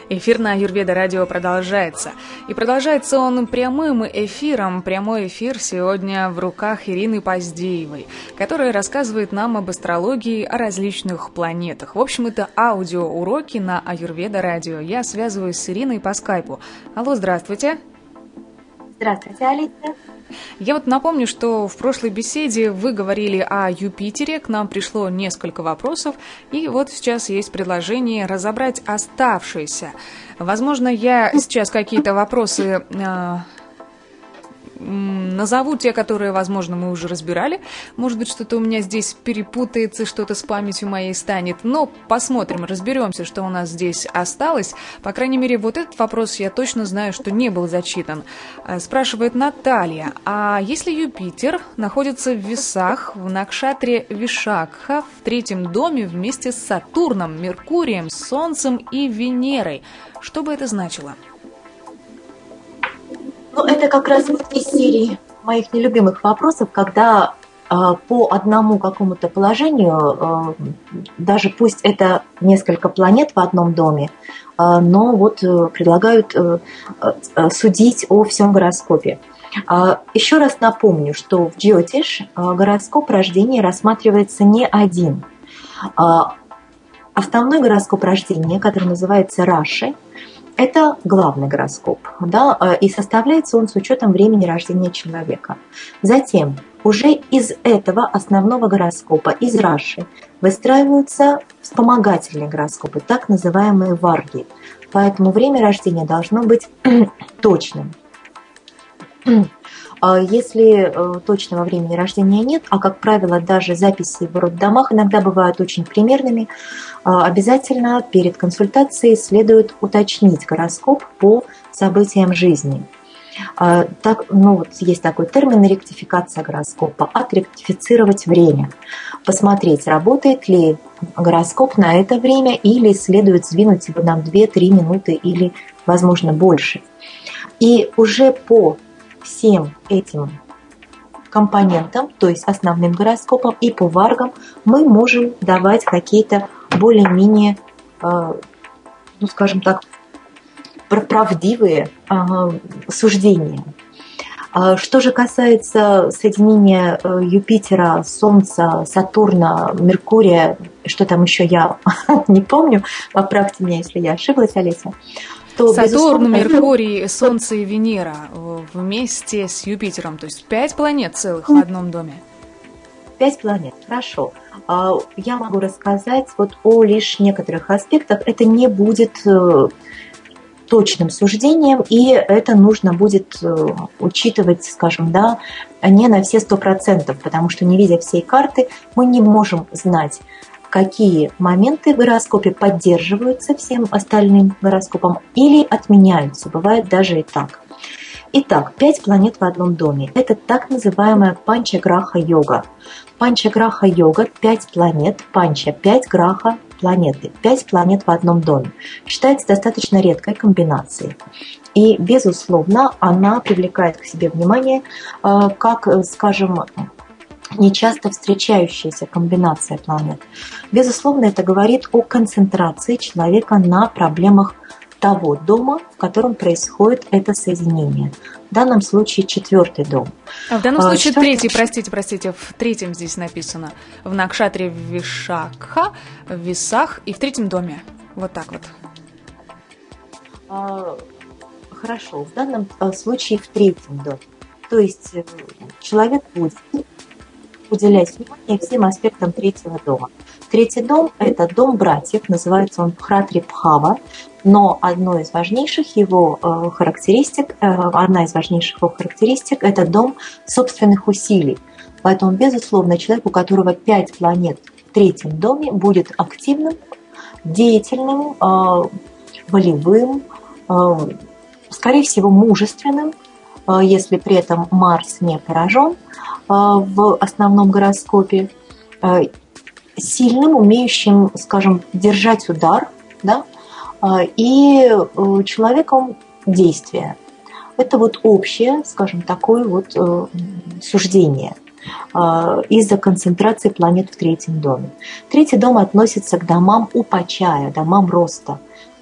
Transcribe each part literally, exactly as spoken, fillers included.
Эфир на Аюрведа радио продолжается. И продолжается он прямым эфиром. Прямой эфир сегодня в руках Ирины Поздеевой, которая рассказывает нам об астрологии, о различных планетах. В общем, это аудиоуроки на Аюрведа радио. Я связываюсь с Ириной по скайпу. Алло, здравствуйте. Здравствуйте, Алиса. Я вот напомню, что в прошлой беседе вы говорили о Юпитере, к нам пришло несколько вопросов, и вот сейчас есть предложение разобрать оставшиеся. Возможно, я сейчас какие-то вопросы э, назову, те, которые, возможно, мы уже разбирали. Может быть, что-то у меня здесь перепутается, что-то с памятью моей станет. Но посмотрим, разберемся, что у нас здесь осталось. По крайней мере, вот этот вопрос я точно знаю, что не был зачитан. Спрашивает Наталья, а если Юпитер находится в Весах, в Накшатре Вишакха, в третьем доме вместе с Сатурном, Меркурием, Солнцем и Венерой, что бы это значило? Ну, это как раз вот из серии моих нелюбимых вопросов, когда э, по одному какому-то положению, э, даже пусть это несколько планет в одном доме, э, но вот э, предлагают э, э, судить о всем гороскопе. Э, еще раз напомню, что в Джьотиш э, гороскоп рождения рассматривается не один. Э, основной гороскоп рождения, который называется Раши, это главный гороскоп, да, и составляется он с учетом времени рождения человека. Затем уже из этого основного гороскопа, из Раши, выстраиваются вспомогательные гороскопы, так называемые варги. Поэтому время рождения должно быть точным. Если точного времени рождения нет, а, как правило, даже записи в роддомах иногда бывают очень примерными, обязательно перед консультацией следует уточнить гороскоп по событиям жизни. Так, ну, вот есть такой термин ректификация гороскопа, отректифицировать время, посмотреть, работает ли гороскоп на это время или следует сдвинуть его на две-три минуты или, возможно, больше. И уже по всем этим компонентам, то есть основным гороскопам и по варгам, мы можем давать какие-то более-менее, ну, скажем так, правдивые суждения. Что же касается соединения Юпитера, Солнца, Сатурна, Меркурия, что там еще я не помню, поправьте меня, если я ошиблась, Олеся. То, Сатурн, Меркурий, Солнце и Венера вместе с Юпитером, то есть пять планет целых в одном доме. Пять планет, хорошо. Я могу рассказать вот о лишь некоторых аспектах. Это не будет точным суждением, и это нужно будет учитывать, скажем, да, не на все сто процентов, потому что, не видя всей карты, мы не можем знать, какие моменты в гороскопе поддерживаются всем остальным гороскопом или отменяются. Бывает даже и так. Итак, пять планет в одном доме. Это так называемая панчаграха-йога. Панчаграха-йога, пять планет, панча, пять граха планеты. Пять планет в одном доме. Считается достаточно редкой комбинацией. И, безусловно, она привлекает к себе внимание, как, скажем, нечасто встречающаяся комбинация планет. Безусловно, это говорит о концентрации человека на проблемах того дома, в котором происходит это соединение. В данном случае четвертый дом. А в данном случае четвертый... третий, простите, простите, в третьем здесь написано. В Накшатре Вишакха, в Весах и в третьем доме. Вот так вот. А, хорошо, в данном случае в третьем доме. То есть человек будет уделять внимание всем аспектам третьего дома. Третий дом – это дом братьев, называется он Пхатри-Пхава, но одной из важнейших его характеристик, одна из важнейших его характеристик – это дом собственных усилий. Поэтому, безусловно, человек, у которого пять планет в третьем доме, будет активным, деятельным, волевым, скорее всего, мужественным, если при этом Марс не поражен в основном гороскопе, сильным, умеющим, скажем, держать удар, да, и человеком действия. Это вот общее, скажем, такое вот суждение из-за концентрации планет в третьем доме. Третий дом относится к домам упачая, домам роста.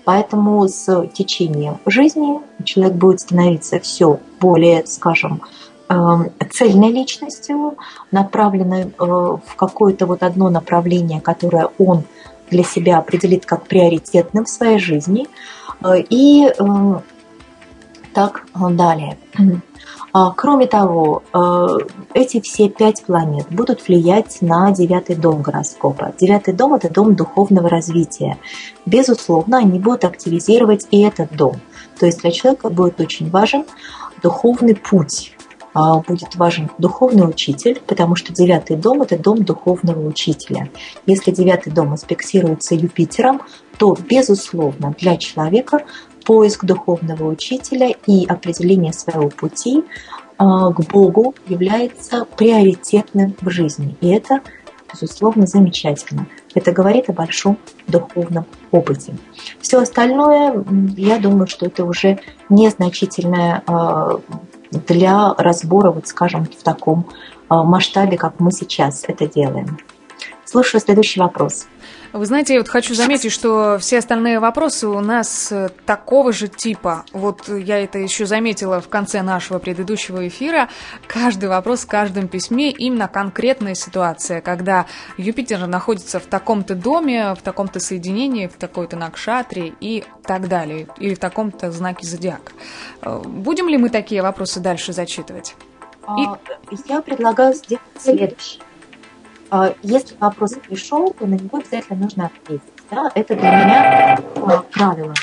Поэтому с течением жизни человек будет становиться все более, скажем, цельной личностью, направленной в какое-то вот одно направление, которое он для себя определит как приоритетным в своей жизни, и так далее. Кроме того, эти все пять планет будут влиять на девятый дом гороскопа. Девятый дом – это дом духовного развития. Безусловно, они будут активизировать и этот дом. То есть для человека будет очень важен духовный путь. Будет важен духовный учитель, потому что девятый дом – это дом духовного учителя. Если девятый дом аспектируется Юпитером, то, безусловно, для человека поиск духовного учителя и определение своего пути к Богу является приоритетным в жизни. И это, безусловно, замечательно. Это говорит о большом духовном опыте. Все остальное, я думаю, что это уже незначительное для разбора, вот скажем, в таком масштабе, как мы сейчас это делаем. Слушаю следующий вопрос. Вы знаете, я вот хочу заметить, что все остальные вопросы у нас такого же типа. Вот я это еще заметила в конце нашего предыдущего эфира. Каждый вопрос в каждом письме именно конкретная ситуация, когда Юпитер находится в таком-то доме, в таком-то соединении, в такой-то накшатре и так далее, или в таком-то знаке зодиака. Будем ли мы такие вопросы дальше зачитывать? И... Я предлагаю сделать следующее. Если вопрос пришел, то на него обязательно нужно ответить. Да? Это для меня правило.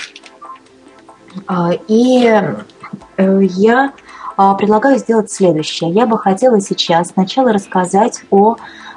И я предлагаю сделать следующее. Я бы хотела сейчас сначала рассказать о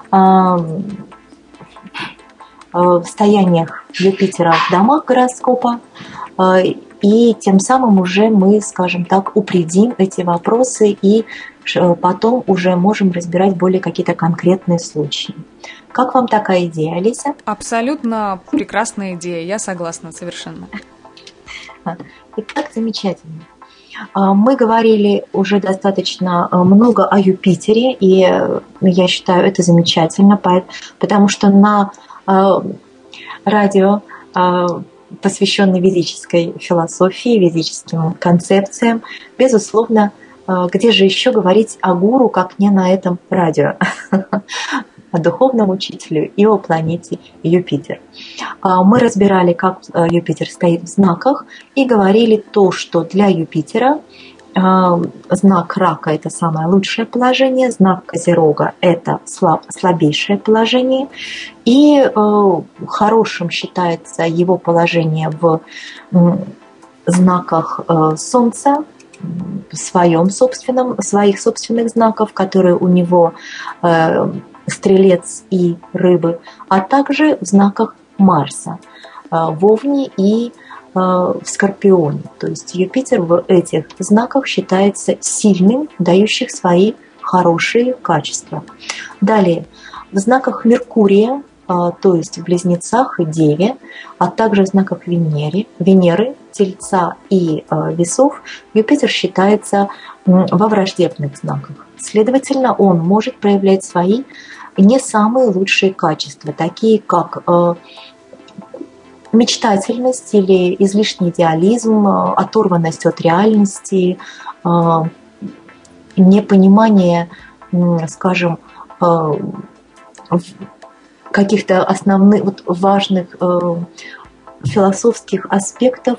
состояниях Юпитера в домах гороскопа, и тем самым уже мы, скажем так, упредим эти вопросы и потом уже можем разбирать более какие-то конкретные случаи. Как вам такая идея, Олеся? Абсолютно прекрасная идея, я согласна совершенно. Итак, замечательно. Мы говорили уже достаточно много о Юпитере, и я считаю это замечательно, потому что на радио, посвященной ведической философии, ведическим концепциям, безусловно, где же еще говорить о гуру, как не на этом радио, о духовном учителе и о планете Юпитер. Мы разбирали, как Юпитер стоит в знаках, и говорили то, что для Юпитера знак Рака – это самое лучшее положение, знак Козерога – это слаб, слабейшее положение, и хорошим считается его положение в знаках Солнца, в своем собственном, своих собственных знаков, которые у него э, Стрелец и Рыбы, а также в знаках Марса, э, в Овне и э, в Скорпионе. То есть Юпитер в этих знаках считается сильным, дающим свои хорошие качества. Далее, в знаках Меркурия, э, то есть в Близнецах и Деве, а также в знаках Венеры, Венеры Тельца и э, Весов, Юпитер считается э, во враждебных знаках. Следовательно, он может проявлять свои не самые лучшие качества, такие как э, мечтательность или излишний идеализм, э, оторванность от реальности, э, непонимание, э, скажем, э, каких-то основных, вот, важных э, философских аспектов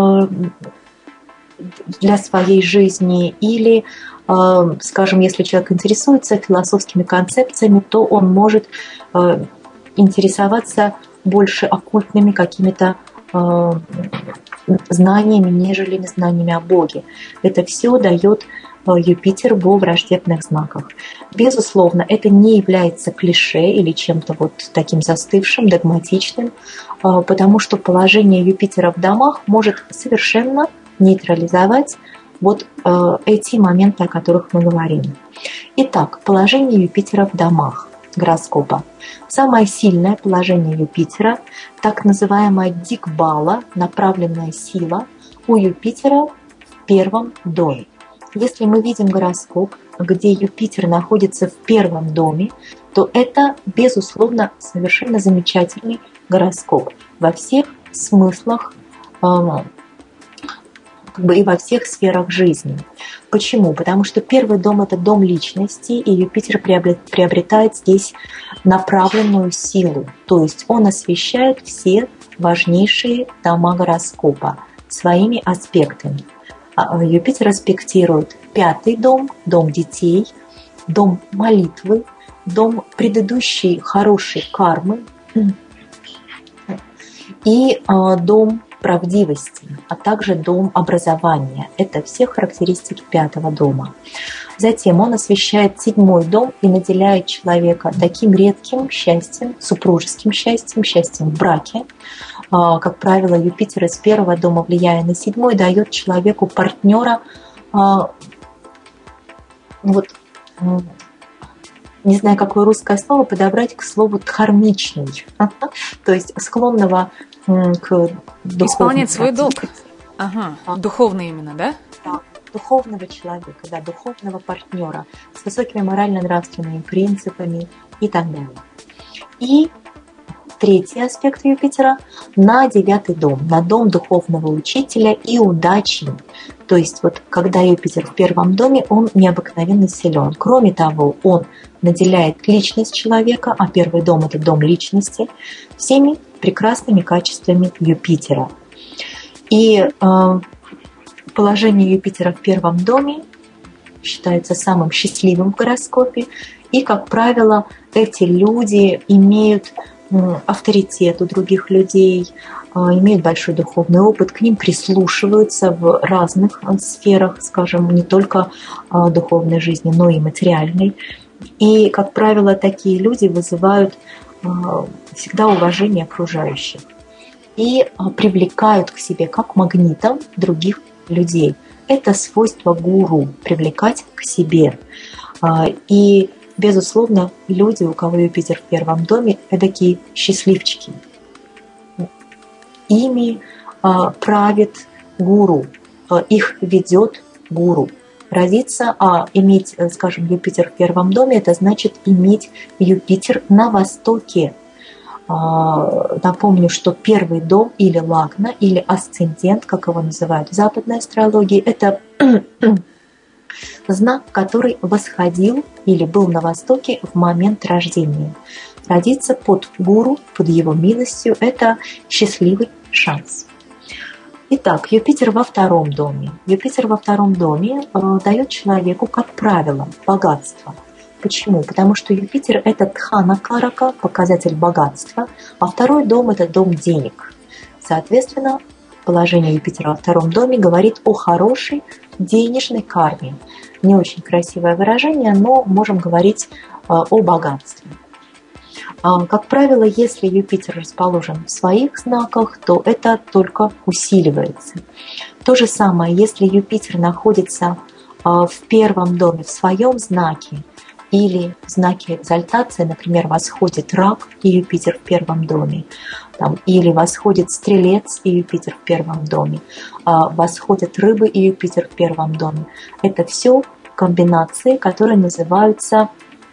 для своей жизни, или, скажем, если человек интересуется философскими концепциями, то он может интересоваться больше оккультными какими-то знаниями, нежели знаниями о Боге. Это все дает Юпитер во враждебных знаках. Безусловно, это не является клише или чем-то вот таким застывшим, догматичным, потому что положение Юпитера в домах может совершенно нейтрализовать вот эти моменты, о которых мы говорим. Итак, положение Юпитера в домах гороскопа. Самое сильное положение Юпитера, так называемая дикбала, направленная сила, у Юпитера в первом доме. Если мы видим гороскоп, где Юпитер находится в первом доме, то это, безусловно, совершенно замечательный гороскоп во всех смыслах как бы и во всех сферах жизни. Почему? Потому что первый дом – это дом личности, и Юпитер приобретает здесь направленную силу. То есть он освещает все важнейшие дома гороскопа своими аспектами. Юпитер аспектирует пятый дом, дом детей, дом молитвы, дом предыдущей хорошей кармы и дом правдивости, а также дом образования. Это все характеристики пятого дома. Затем он освещает седьмой дом и наделяет человека таким редким счастьем, супружеским счастьем, счастьем в браке. Как правило, Юпитер из первого дома, влияя на седьмой, дает человеку партнера, вот, не знаю, какое русское слово подобрать к слову «дхармичный», то есть склонного к исполнять свой долг. Ага, а. Духовный именно, да? Да, духовного человека, да, духовного партнера с высокими морально-нравственными принципами и так далее. И третий аспект Юпитера на девятый дом, на дом духовного учителя и удачи. То есть вот когда Юпитер в первом доме, он необыкновенно силен. Кроме того, он наделяет личность человека, а первый дом – это дом личности, всеми прекрасными качествами Юпитера. И э, положение Юпитера в первом доме считается самым счастливым в гороскопе. И, как правило, эти люди имеют э, авторитет у других людей, э, имеют большой духовный опыт, к ним прислушиваются в разных э, сферах, скажем, не только э, духовной жизни, но и материальной. И, как правило, такие люди вызывают всегда уважение окружающих и привлекают к себе как магнитом других людей. Это свойство гуру – привлекать к себе. И, безусловно, люди, у кого Юпитер в первом доме, это такие счастливчики. Ими правит гуру, их ведет гуру. Родиться, а иметь, скажем, Юпитер в первом доме, это значит иметь Юпитер на востоке. Напомню, что первый дом или лагна, или асцендент, как его называют в западной астрологии, это знак, который восходил или был на востоке в момент рождения. Родиться под гуру, под его милостью – это счастливый шанс. Итак, Юпитер во втором доме. Юпитер во втором доме э, дает человеку, как правило, богатство. Почему? Потому что Юпитер – это дхана карака, показатель богатства, а второй дом – это дом денег. Соответственно, положение Юпитера во втором доме говорит о хорошей денежной карме. Не очень красивое выражение, но можем говорить э, о богатстве. Как правило, если Юпитер расположен в своих знаках, то это только усиливается. То же самое, если Юпитер находится в первом доме в своем знаке или в знаке экзальтации, например, восходит Рак и Юпитер в первом доме, там, или восходит Стрелец и Юпитер в первом доме, восходят Рыбы и Юпитер в первом доме. Это все комбинации, которые называются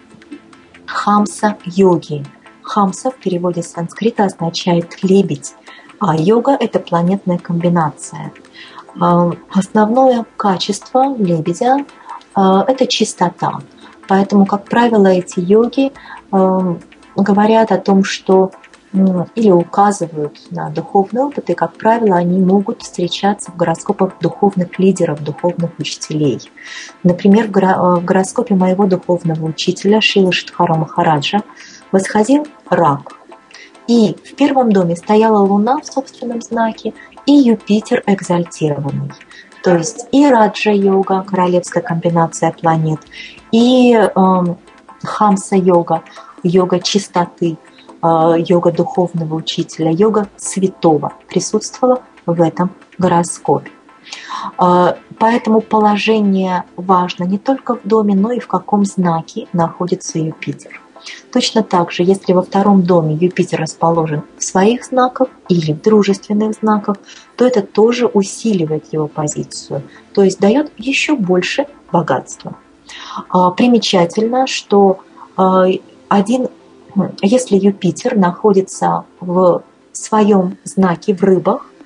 хамса-йоги. Хамса в переводе с санскрита означает «лебедь», а йога – это планетная комбинация. Основное качество лебедя – это чистота. Поэтому, как правило, эти йоги говорят о том, что или указывают на духовный опыт, и, как правило, они могут встречаться в гороскопах духовных лидеров, духовных учителей. Например, в гороскопе моего духовного учителя Шрилы Шридхара Махараджа восходил Рак. И в первом доме стояла Луна в собственном знаке, и Юпитер экзальтированный. То есть и Раджа-йога, королевская комбинация планет, и э, Хамса-йога, йога чистоты, э, йога духовного учителя, йога святого присутствовала в этом гороскопе. Э, поэтому положение важно не только в доме, но и в каком знаке находится Юпитер. Точно так же, если во втором доме Юпитер расположен в своих знаках или в дружественных знаках, то это тоже усиливает его позицию, то есть дает еще больше богатства. Примечательно, что один, если Юпитер находится в своем знаке в Рыбах,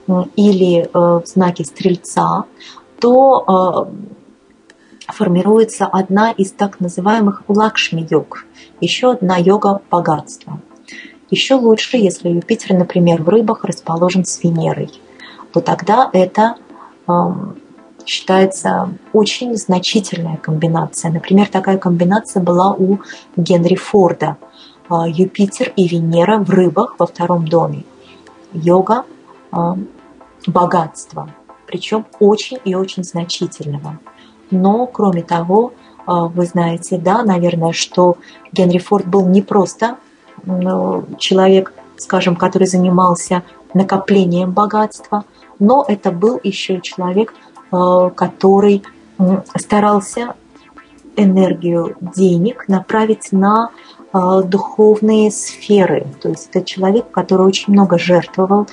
или в знаке Стрельца, то формируется одна из так называемых лакшми-йог, еще одна йога богатства. Еще лучше, если Юпитер, например, в Рыбах расположен с Венерой, то тогда это э, считается очень значительная комбинация. Например, такая комбинация была у Генри Форда. Э, Юпитер и Венера в Рыбах во втором доме. Йога э, богатства, причем очень и очень значительного. Но, кроме того, э, вы знаете, да, наверное, что Генри Форд был не просто человек, скажем, который занимался накоплением богатства, но это был еще человек, который старался энергию денег направить на духовные сферы. То есть это человек, который очень много жертвовал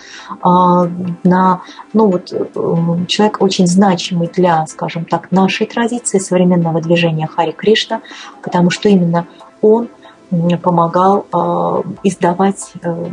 на, ну вот, человек очень значимый для, скажем так, нашей традиции современного движения Харе Кришна, потому что именно он помогал э, издавать э,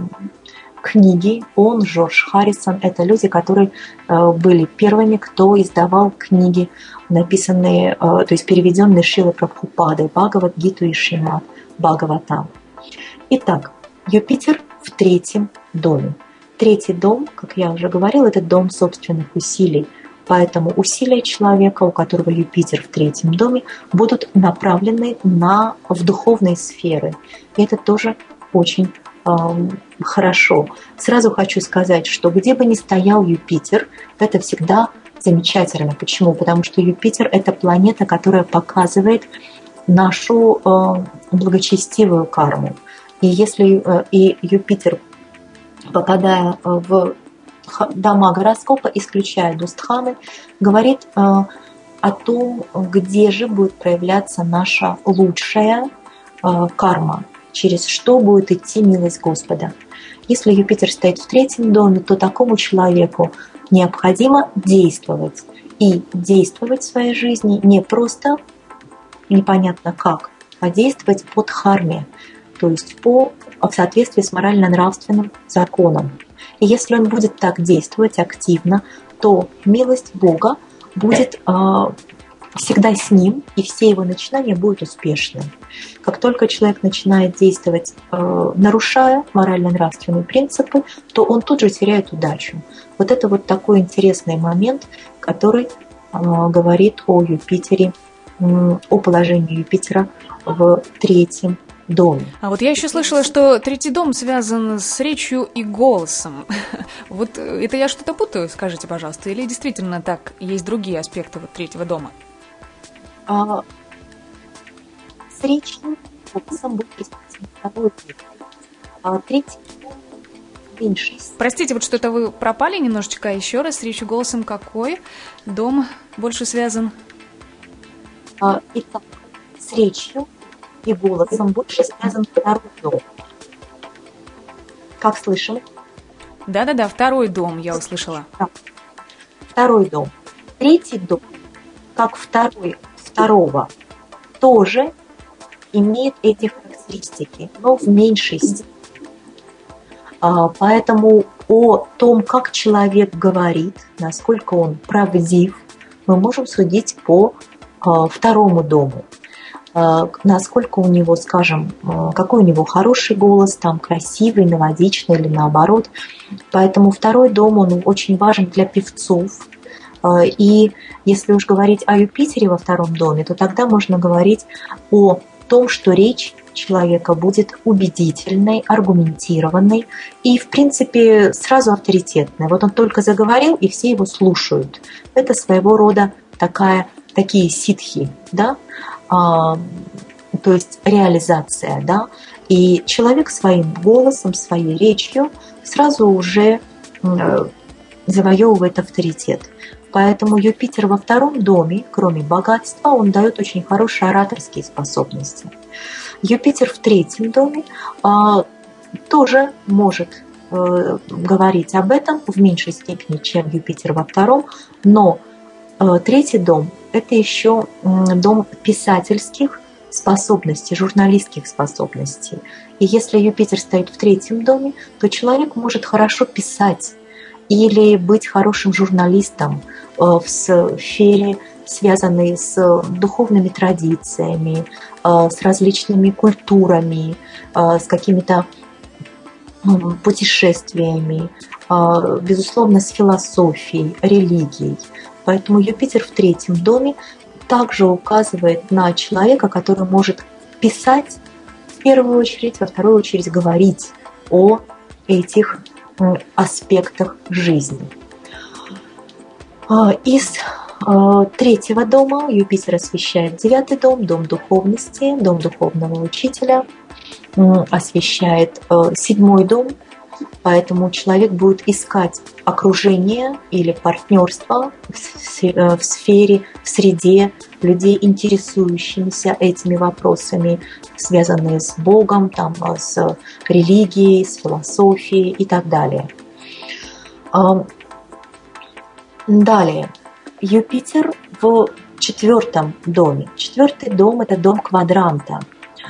книги. Он, Джордж Харрисон, это люди, которые э, были первыми, кто издавал книги, написанные, э, то есть переведенные Шрилой Прабхупадой, Бхагавад-гиту и Шримад Бхагаватам. Итак, Юпитер в третьем доме. Третий дом, как я уже говорила, это дом собственных усилий. Поэтому усилия человека, у которого Юпитер в третьем доме, будут направлены на, в духовные сферы. И это тоже очень э, хорошо. Сразу хочу сказать, что где бы ни стоял Юпитер, это всегда замечательно. Почему? Потому что Юпитер – это планета, которая показывает нашу э, благочестивую карму. И если э, и Юпитер, попадая в дома гороскопа, исключая Дустханы, говорит э, о том, где же будет проявляться наша лучшая э, карма, через что будет идти милость Господа. Если Юпитер стоит в третьем доме, то такому человеку необходимо действовать. И действовать в своей жизни не просто непонятно как, а действовать по дхарме, то есть по, в соответствии с морально-нравственным законом. И если он будет так действовать активно, то милость Бога будет э, всегда с ним, и все его начинания будут успешны. Как только человек начинает действовать, э, нарушая морально-нравственные принципы, то он тут же теряет удачу. Вот это вот такой интересный момент, который э, говорит о Юпитере, э, о положении Юпитера в третьем доме. А вот я еще слышала, что третий дом связан с речью и голосом. Вот это я что-то путаю, скажите, пожалуйста, или действительно так, есть другие аспекты вот третьего дома? А, с речью и голосом будет второй дом. А третий дом меньше. Простите, вот что-то вы пропали немножечко, а еще раз, с речью и голосом какой дом больше связан? А, итак, с речью и голосом больше связан второй дом. Как слышим? Да-да-да, второй дом я услышала. Да. Второй дом. Третий дом, как второй второго, тоже имеет эти характеристики, но в меньшей степени. Поэтому о том, как человек говорит, насколько он правдив, мы можем судить по второму дому. Насколько у него, скажем, какой у него хороший голос, там красивый, мелодичный или наоборот. Поэтому второй дом, он очень важен для певцов. И если уж говорить о Юпитере во втором доме, то тогда можно говорить о том, что речь человека будет убедительной, аргументированной и, в принципе, сразу авторитетной. Вот он только заговорил, и все его слушают. Это своего рода такая, такие ситхи, да? А, то есть реализация, да, и человек своим голосом, своей речью сразу уже э, завоевывает авторитет. Поэтому Юпитер во втором доме, кроме богатства, он дает очень хорошие ораторские способности. Юпитер в третьем доме э, тоже может э, говорить об этом в меньшей степени, чем Юпитер во втором, но третий дом – это еще дом писательских способностей, журналистских способностей. И если Юпитер стоит в третьем доме, то человек может хорошо писать. или быть хорошим журналистом в сфере, связанной с духовными традициями, с различными культурами, с какими-то путешествиями, безусловно, с философией, религией. Поэтому Юпитер в третьем доме также указывает на человека, который может писать в первую очередь, во вторую очередь говорить о этих аспектах жизни. Из третьего дома Юпитер освещает девятый дом, дом духовности, дом духовного учителя, освещает седьмой дом, поэтому человек будет искать окружение или партнерство в сфере, в среде людей, интересующимися этими вопросами, связанные с Богом, там, с религией, с философией и так далее. Далее. Юпитер в четвертом доме. Четвертый дом – это дом квадранта.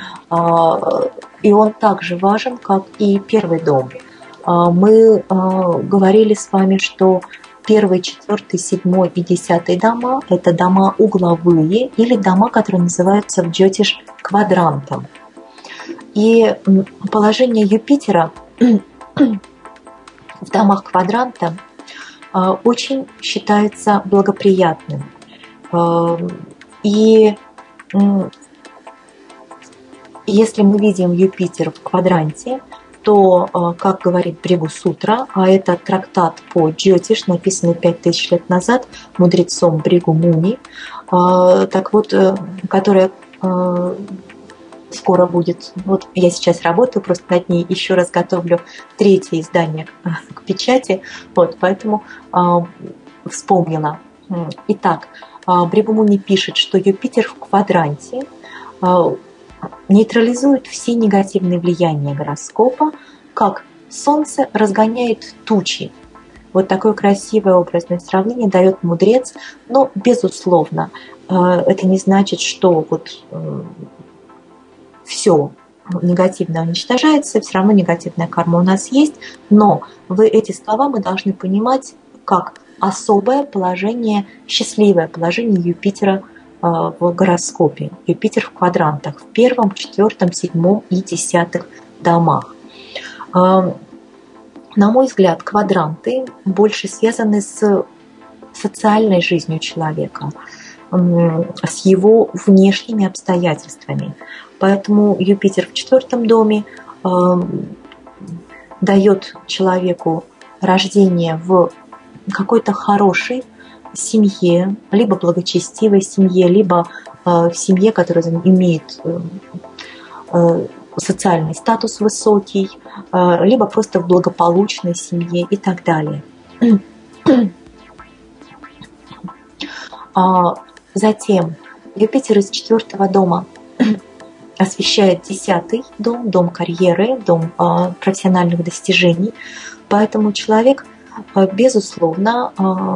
И он также важен, как и первый дом. Мы говорили с вами, что первый, четвертый, седьмой и десятый дома – это дома угловые или дома, которые называются в джотиш квадрантом. И положение Юпитера в домах квадранта очень считается благоприятным. И если мы видим Юпитер в квадранте, то, как говорит Бригу-сутра, а это трактат по джотиш, написанный пять тысяч лет назад мудрецом Бригу Муни, так вот, которая скоро будет, вот я сейчас работаю, просто над ней еще раз готовлю третье издание к печати, вот, поэтому вспомнила. Итак, Бригу Муни пишет, что Юпитер в квадранте нейтрализует все негативные влияния гороскопа, как Солнце разгоняет тучи. Вот такое красивое образное сравнение дает мудрец, но, безусловно, это не значит, что вот все негативно уничтожается, все равно негативная карма у нас есть, но вы эти слова мы должны понимать как особое положение, счастливое положение Юпитера в гороскопе. Юпитер в квадрантах, в первом, четвертом, седьмом и десятых домах. На мой взгляд, квадранты больше связаны с социальной жизнью человека, с его внешними обстоятельствами. Поэтому Юпитер в четвертом доме дает человеку рождение в какой-то хорошей семье, либо благочестивой семье, либо в семье, которая имеет социальный статус высокий, либо просто в благополучной семье и так далее. Затем Юпитер из четвертого дома освещает десятый дом, дом карьеры, дом профессиональных достижений. Поэтому человек, безусловно,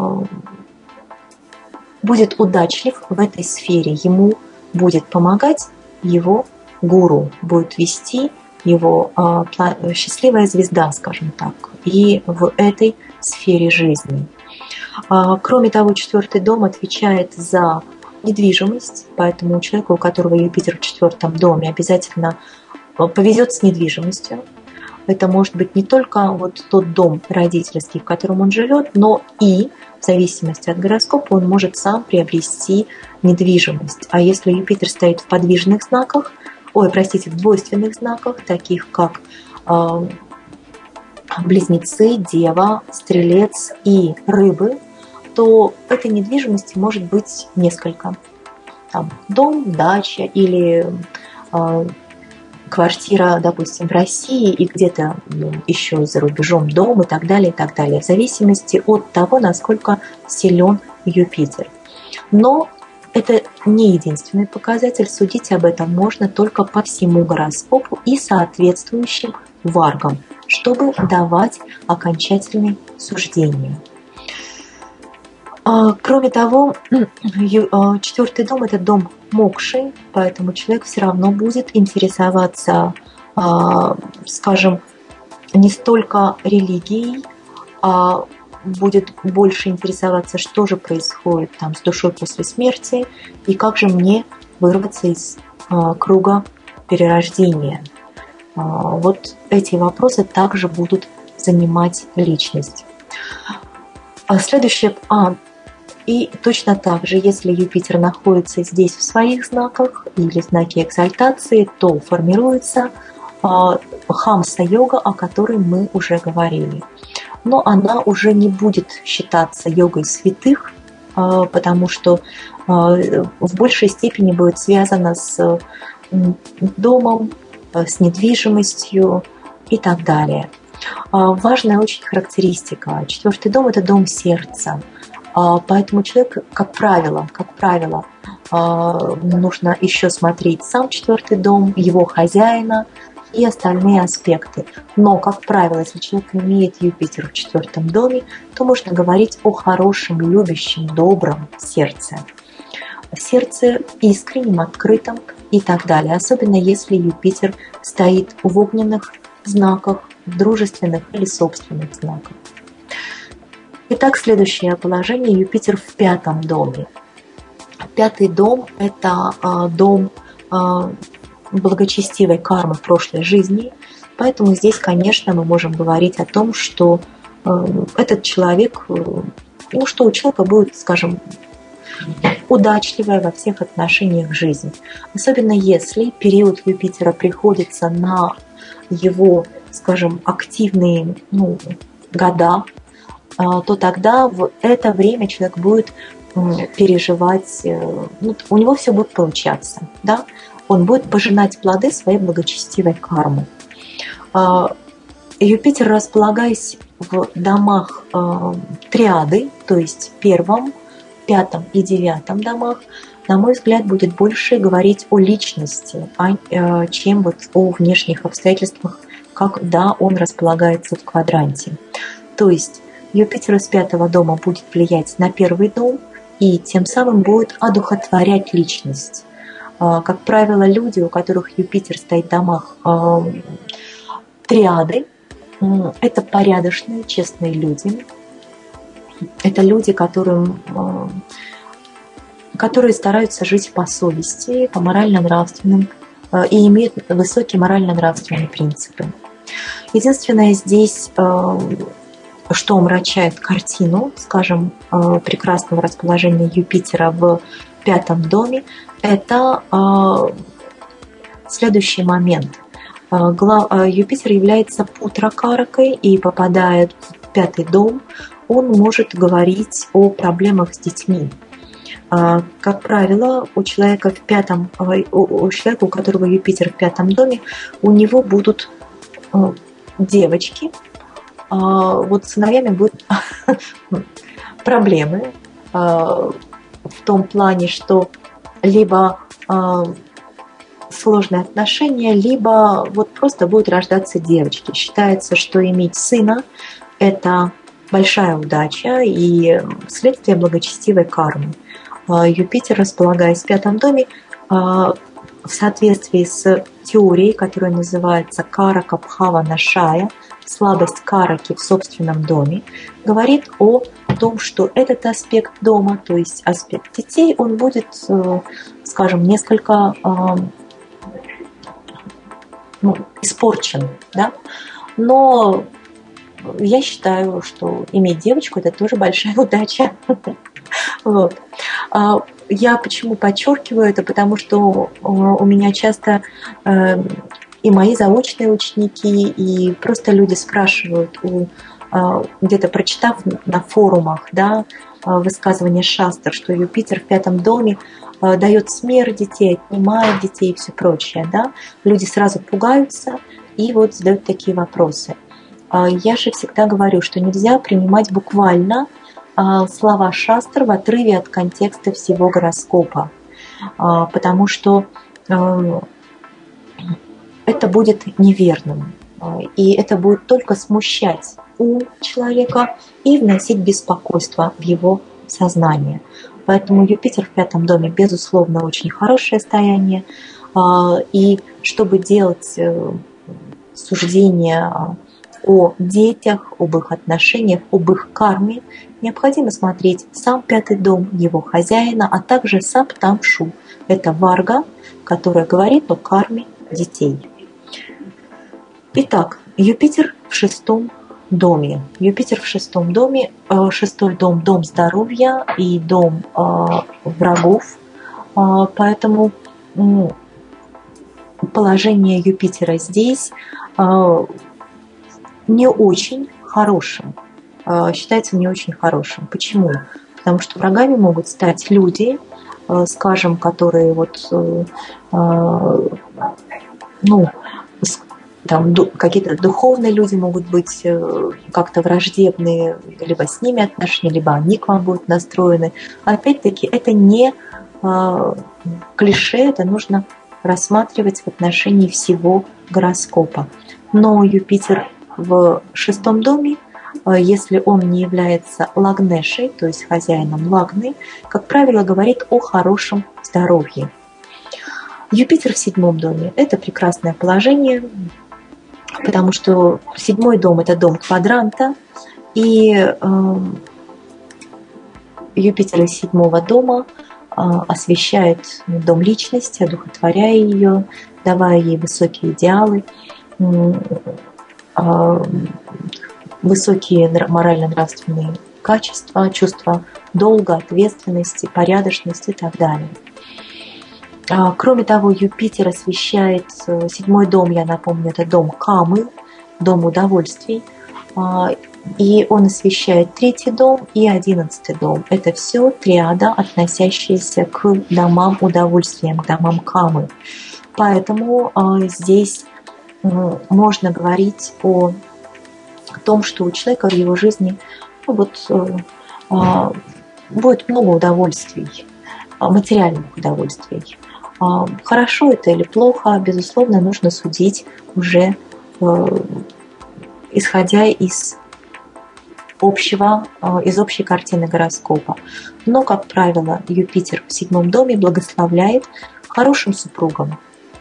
будет удачлив в этой сфере. Ему будет помогать его гуру, будет вести его счастливая звезда, скажем так, и в этой сфере жизни. Кроме того, четвертый дом отвечает за недвижимость, поэтому человеку, у которого Юпитер в четвертом доме, обязательно повезет с недвижимостью. Это может быть не только вот тот дом родительский, в котором он живет, но и в зависимости от гороскопа он может сам приобрести недвижимость. А если Юпитер стоит в подвижных знаках, ой, простите, в двойственных знаках, таких как э, Близнецы, Дева, Стрелец и Рыбы, то этой недвижимости может быть несколько. Там, дом, дача или э, квартира, допустим, в России и где-то ну, еще за рубежом дом и так далее, и так далее, в зависимости от того, насколько силен Юпитер. Но это не единственный показатель, судить об этом можно только по всему гороскопу и соответствующим варгам, чтобы давать окончательные суждения. Кроме того, четвертый дом – это дом мокши, поэтому человек все равно будет интересоваться, скажем, не столько религией, а будет больше интересоваться, что же происходит там с душой после смерти и как же мне вырваться из а, круга перерождения. А, вот эти вопросы также будут занимать личность. А следующее... А, и точно так же, если Юпитер находится здесь в своих знаках или знаке экзальтации, то формируется а, хамса-йога, о которой мы уже говорили. Но она уже не будет считаться йогой святых, а, потому что а, в большей степени будет связана с домом, с недвижимостью и так далее. А, важная очень характеристика. Четвертый дом – это дом сердца. Поэтому человек, как правило, как правило, нужно еще смотреть сам четвертый дом, его хозяина и остальные аспекты. Но, как правило, если человек имеет Юпитер в четвертом доме, то можно говорить о хорошем, любящем, добром сердце. Сердце искреннем, открытом и так далее. Особенно если Юпитер стоит в огненных знаках, дружественных или собственных знаках. Итак, следующее положение. Юпитер в пятом доме. Пятый дом – это э, дом э, благочестивой кармы в прошлой жизни. Поэтому здесь, конечно, мы можем говорить о том, что э, этот человек, э, ну, что у человека будет, скажем, удачливая во всех отношениях жизнь. Особенно если период Юпитера приходится на его, скажем, активные ну, года, то тогда в это время человек будет переживать, ну, у него все будет получаться, да? Он будет пожинать плоды своей благочестивой кармы. Юпитер, располагаясь в домах триады, то есть первом, пятом и девятом домах, на мой взгляд, будет больше говорить о личности, чем вот о внешних обстоятельствах, когда он располагается в квадранте. То есть Юпитер из пятого дома будет влиять на первый дом и тем самым будет одухотворять личность. Как правило, люди, у которых Юпитер стоит в домах триады, это порядочные, честные люди. Это люди, которым, которые стараются жить по совести, по морально-нравственным и имеют высокие морально-нравственные принципы. Единственное здесь, что омрачает картину, скажем, прекрасного расположения Юпитера в пятом доме, это следующий момент. Юпитер является путракаракой и попадает в пятый дом, он может говорить о проблемах с детьми. Как правило, у человека, в пятом, у человека, у которого Юпитер в пятом доме, у него будут девочки, вот с сыновьями будут проблемы в том плане, что либо сложные отношения, либо вот просто будут рождаться девочки. Считается, что иметь сына – это большая удача и следствие благочестивой кармы. Юпитер, располагаясь в пятом доме, в соответствии с теорией, которая называется карака бхава нашая, слабость караки в собственном доме, говорит о том, что этот аспект дома, то есть аспект детей, он будет, скажем, несколько ну, испорчен, да? Но я считаю, что иметь девочку – это тоже большая удача. Вот. Я почему подчеркиваю это? Потому что у меня часто и мои заочные ученики, и просто люди спрашивают, где-то прочитав на форумах, да, высказывание шастр, что Юпитер в пятом доме дает смерть детей, отнимает детей и все прочее. Да? Люди сразу пугаются и вот задают такие вопросы. Я же всегда говорю, что нельзя принимать буквально слова шастр в отрыве от контекста всего гороскопа, потому что это будет неверным, и это будет только смущать ум человека и вносить беспокойство в его сознание. Поэтому Юпитер в пятом доме, безусловно, очень хорошее состояние, и чтобы делать суждение о детях, об их отношениях, об их карме, необходимо смотреть сам пятый дом, его хозяина, а также саптамшу. Это варга, которая говорит о карме детей. Итак, Юпитер в шестом доме. Юпитер в шестом доме. Шестой дом – дом здоровья и дом э, врагов. Э, поэтому э, положение Юпитера здесь э, не очень хорошим. Э, считается не очень хорошим. Почему? Потому что врагами могут стать люди, э, скажем, которые вот, э, э, ну, там какие-то духовные люди могут быть как-то враждебные, либо с ними отношения, либо они к вам будут настроены. Опять-таки, это не э, клише, это нужно рассматривать в отношении всего гороскопа. Но Юпитер в шестом доме, э, если он не является лагнешей, то есть хозяином лагны, как правило, говорит о хорошем здоровье. Юпитер в седьмом доме – это прекрасное положение, потому что седьмой дом – это дом квадранта, и э, Юпитер из седьмого дома э, освещает дом личности, одухотворяя ее, давая ей высокие идеалы, э, э, высокие морально-нравственные качества, чувство долга, ответственности, порядочности и так далее. Кроме того, Юпитер освещает седьмой дом, я напомню, это дом Камы, дом удовольствий, и он освещает третий дом и одиннадцатый дом. Это все триада, относящаяся к домам удовольствия, к домам Камы. Поэтому здесь можно говорить о том, что у человека в его жизни ну, вот, будет много удовольствий, материальных удовольствий. Хорошо это или плохо, безусловно, нужно судить уже э, исходя из общего, э, из общей картины гороскопа. Но, как правило, Юпитер в седьмом доме благословляет хорошим супругам.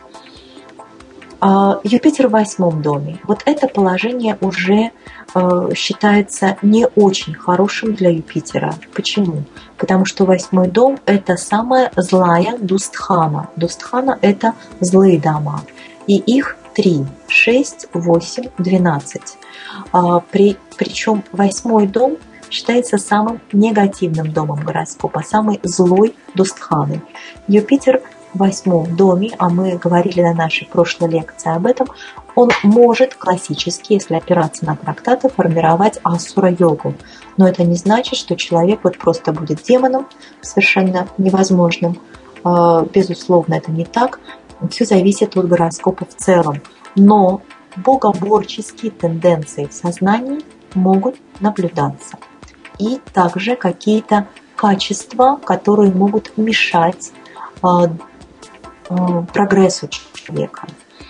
А Юпитер в восьмом доме. Вот это положение уже э, считается не очень хорошим для Юпитера. Почему? Потому что восьмой дом – это самая злая Дустхана. Дустхана – это злые дома. И их три – шесть, восемь, двенадцать. А, при, причем восьмой дом считается самым негативным домом гороскопа, самой злой Дустханой. Юпитер в восьмом доме, а мы говорили на нашей прошлой лекции об этом, он может классически, если опираться на трактаты, формировать асура-йогу. Но это не значит, что человек вот просто будет демоном, совершенно невозможным. Безусловно, это не так. Все зависит от гороскопа в целом. Но богоборческие тенденции в сознании могут наблюдаться. И также какие-то качества, которые могут мешать прогрессу человека.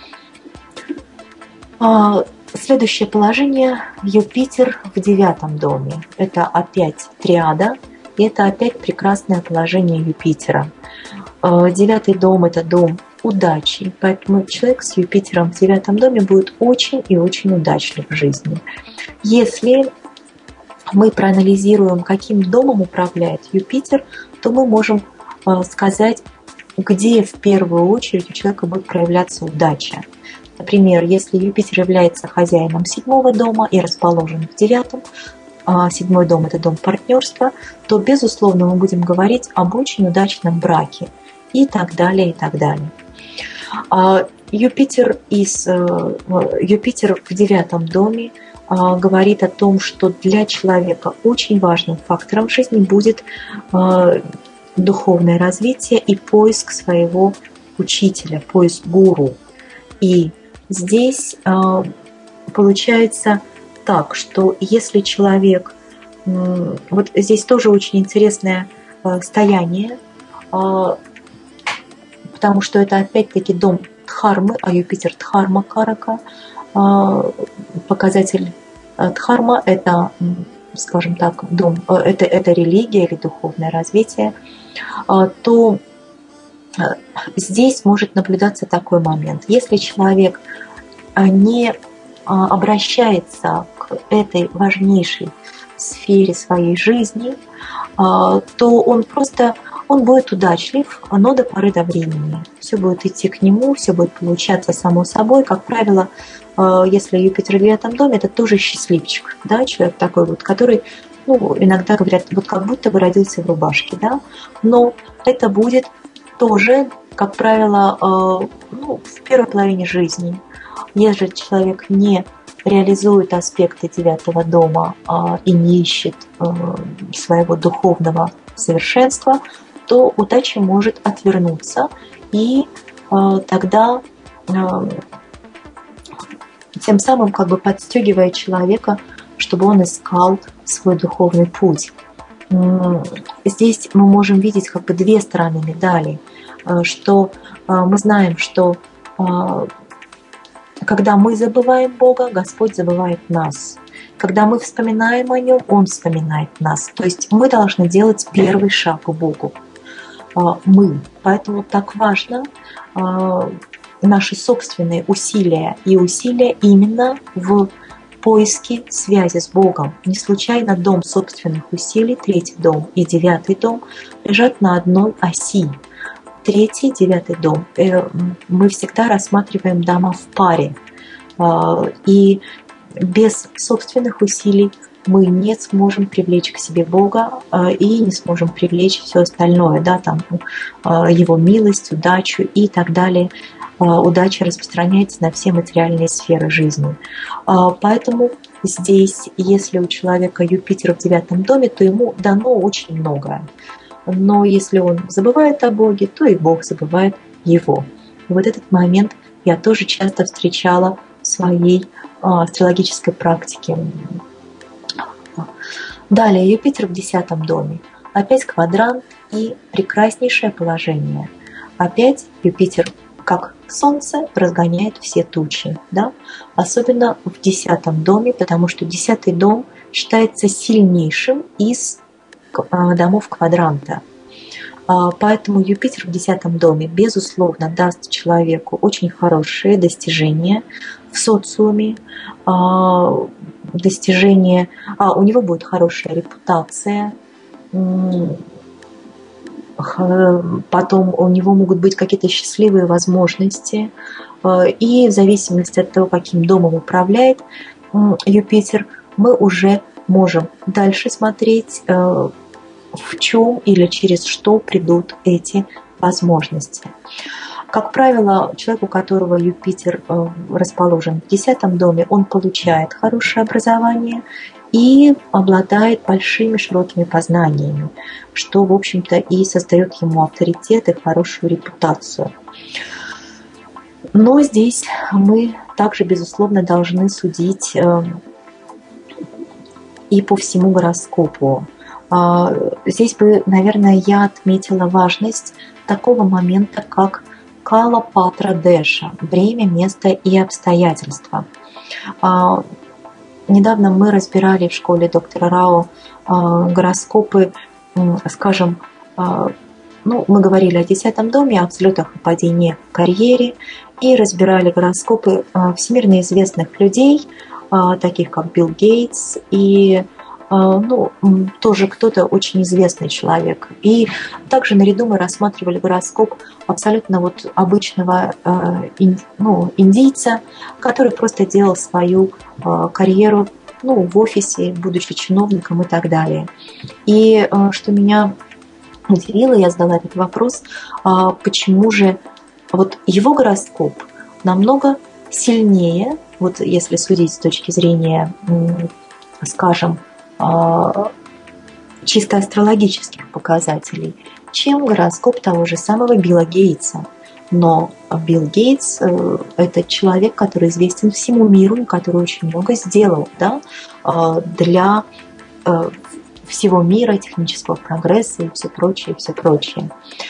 Следующее положение – Юпитер в девятом доме. Это опять триада, и это опять прекрасное положение Юпитера. Девятый дом – это дом удачи, поэтому человек с Юпитером в девятом доме будет очень и очень удачлив в жизни. Если мы проанализируем, каким домом управляет Юпитер, то мы можем сказать, где в первую очередь у человека будет проявляться удача. Например, если Юпитер является хозяином седьмого дома и расположен в девятом, а седьмой дом – это дом партнерства, то, безусловно, мы будем говорить об очень удачном браке и так далее, и так далее. Юпитер, из, Юпитер в девятом доме говорит о том, что для человека очень важным фактором в жизни будет духовное развитие и поиск своего учителя, поиск гуру. И здесь э, получается так, что если человек... Э, вот здесь тоже очень интересное э, стояние, э, потому что это опять-таки дом Дхармы, а Юпитер Дхарма Карака. Э, показатель э, Дхарма – это, скажем так, дом, э, это, это религия или духовное развитие, э, то здесь может наблюдаться такой момент. Если человек не обращается к этой важнейшей сфере своей жизни, то он просто он будет удачлив, но до поры до времени. Все будет идти к нему, все будет получаться само собой. Как правило, если Юпитер в девятом доме, это тоже счастливчик, да, человек такой вот, который, ну, иногда говорят, вот как будто бы родился в рубашке, да, но это будет тоже, как правило, ну, в первой половине жизни. Если человек не реализует аспекты девятого дома а, и не ищет а, своего духовного совершенства, то удача может отвернуться, и а, тогда а, тем самым как бы подстегивая человека, чтобы он искал свой духовный путь. Здесь мы можем видеть как бы две стороны медали, что а, мы знаем, что а, когда мы забываем Бога, Господь забывает нас. Когда мы вспоминаем о Нем, Он вспоминает нас. То есть мы должны делать первый шаг к Богу. Мы. Поэтому так важно наши собственные усилия и усилия именно в поиске связи с Богом. Не случайно дом собственных усилий, третий дом и девятый дом лежат на одной оси. Третий, девятый дом. Мы всегда рассматриваем дома в паре. И без собственных усилий мы не сможем привлечь к себе Бога и не сможем привлечь все остальное, да, там, Его милость, удачу и так далее. Удача распространяется на все материальные сферы жизни. Поэтому здесь, если у человека Юпитер в девятом доме, то ему дано очень многое. Но если он забывает о Боге, то и Бог забывает его. И вот этот момент я тоже часто встречала в своей а, астрологической практике. Далее, Юпитер в десятом доме. Опять квадрант и прекраснейшее положение. Опять Юпитер, как Солнце, разгоняет все тучи. Да? Особенно в десятом доме, потому что десятый дом считается сильнейшим из домов квадранта. Поэтому Юпитер в десятом доме, безусловно, даст человеку очень хорошие достижения в социуме, достижения, а, у него будет хорошая репутация, потом у него могут быть какие-то счастливые возможности, и в зависимости от того, каким домом управляет Юпитер, мы уже можем дальше смотреть, в чем или через что придут эти возможности. Как правило, человек, у которого Юпитер расположен в десятом доме, он получает хорошее образование и обладает большими широкими познаниями, что, в общем-то, и создает ему авторитет и хорошую репутацию. Но здесь мы также, безусловно, должны судить и по всему гороскопу. Здесь бы, наверное, я отметила важность такого момента, как Кала Патра Деша, время, место и обстоятельства. Недавно мы разбирали в школе доктора Рао гороскопы, скажем, ну, мы говорили о десятом доме, о взлетах и падениях в карьере, и разбирали гороскопы всемирно известных людей, таких как Билл Гейтс и ну, тоже кто-то очень известный человек. И также наряду мы рассматривали гороскоп абсолютно вот обычного ну, индийца, который просто делал свою карьеру ну, в офисе, будучи чиновником и так далее. И что меня удивило, я задала этот вопрос, почему же вот его гороскоп намного сильнее, вот если судить с точки зрения, скажем, чисто астрологических показателей, чем гороскоп того же самого Билла Гейтса. Но Билл Гейтс – это человек, который известен всему миру, и который очень много сделал, да, для всего мира, технического прогресса и все прочее, и все прочее.